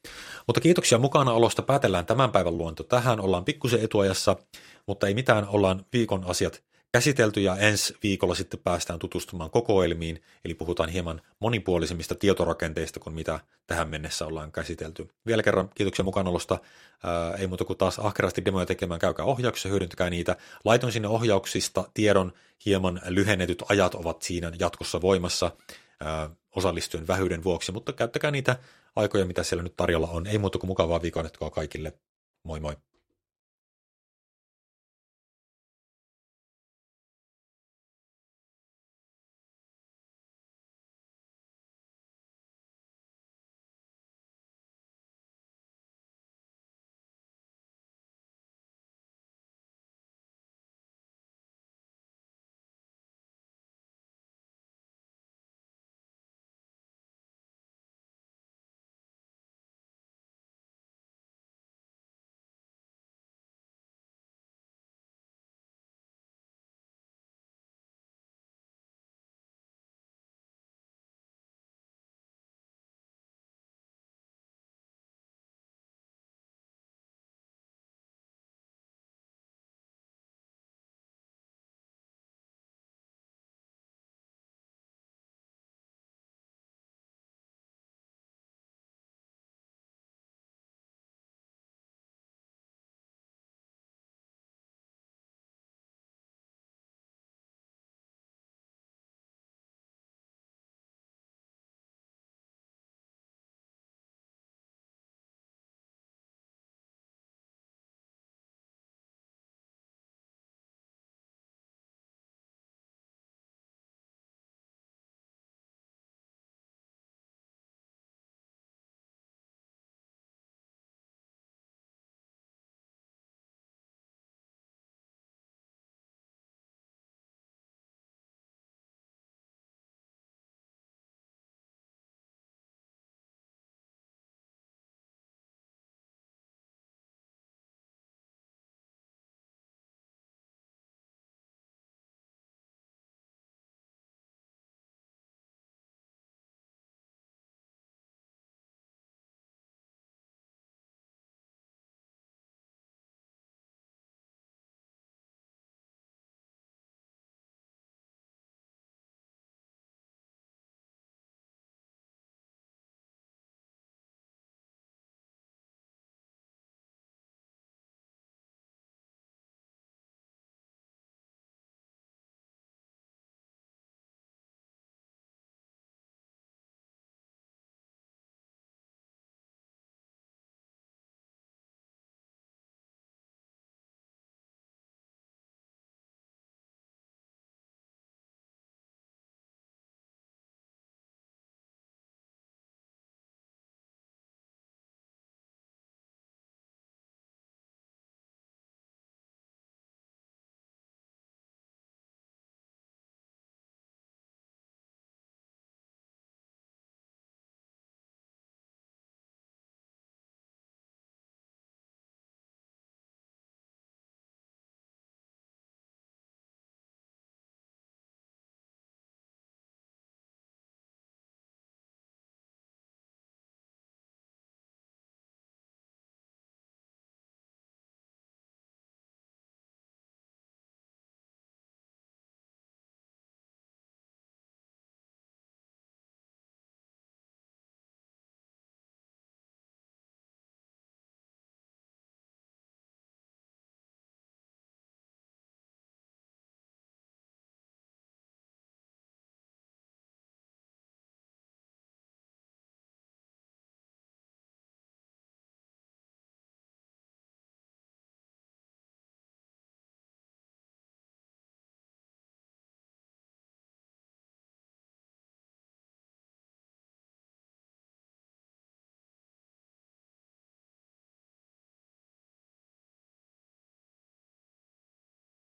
Mutta kiitoksia mukanaolosta. Päätellään tämän päivän luonto tähän. Ollaan pikkusen etuajassa, mutta ei mitään. Ollaan viikon asiat käsitelty ja ensi viikolla sitten päästään tutustumaan kokoelmiin, eli puhutaan hieman monipuolisemmista tietorakenteista kuin mitä tähän mennessä ollaan käsitelty. Vielä kerran kiitoksia mukanaolosta. Ei muuta kuin taas ahkerasti demoja tekemään, käykää ohjauksissa, hyödyntäkää niitä. Laitoin sinne ohjauksista tiedon, hieman lyhennetyt ajat ovat siinä jatkossa voimassa osallistujien vähyyden vuoksi, mutta käyttäkää niitä aikoja, mitä siellä nyt tarjolla on. Ei muuta kuin mukavaa viikonjatkoa kaikille. Moi moi.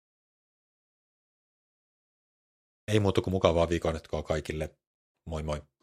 Ei muuta kuin mukavaa viikonjatkoa kaikille. Moi moi.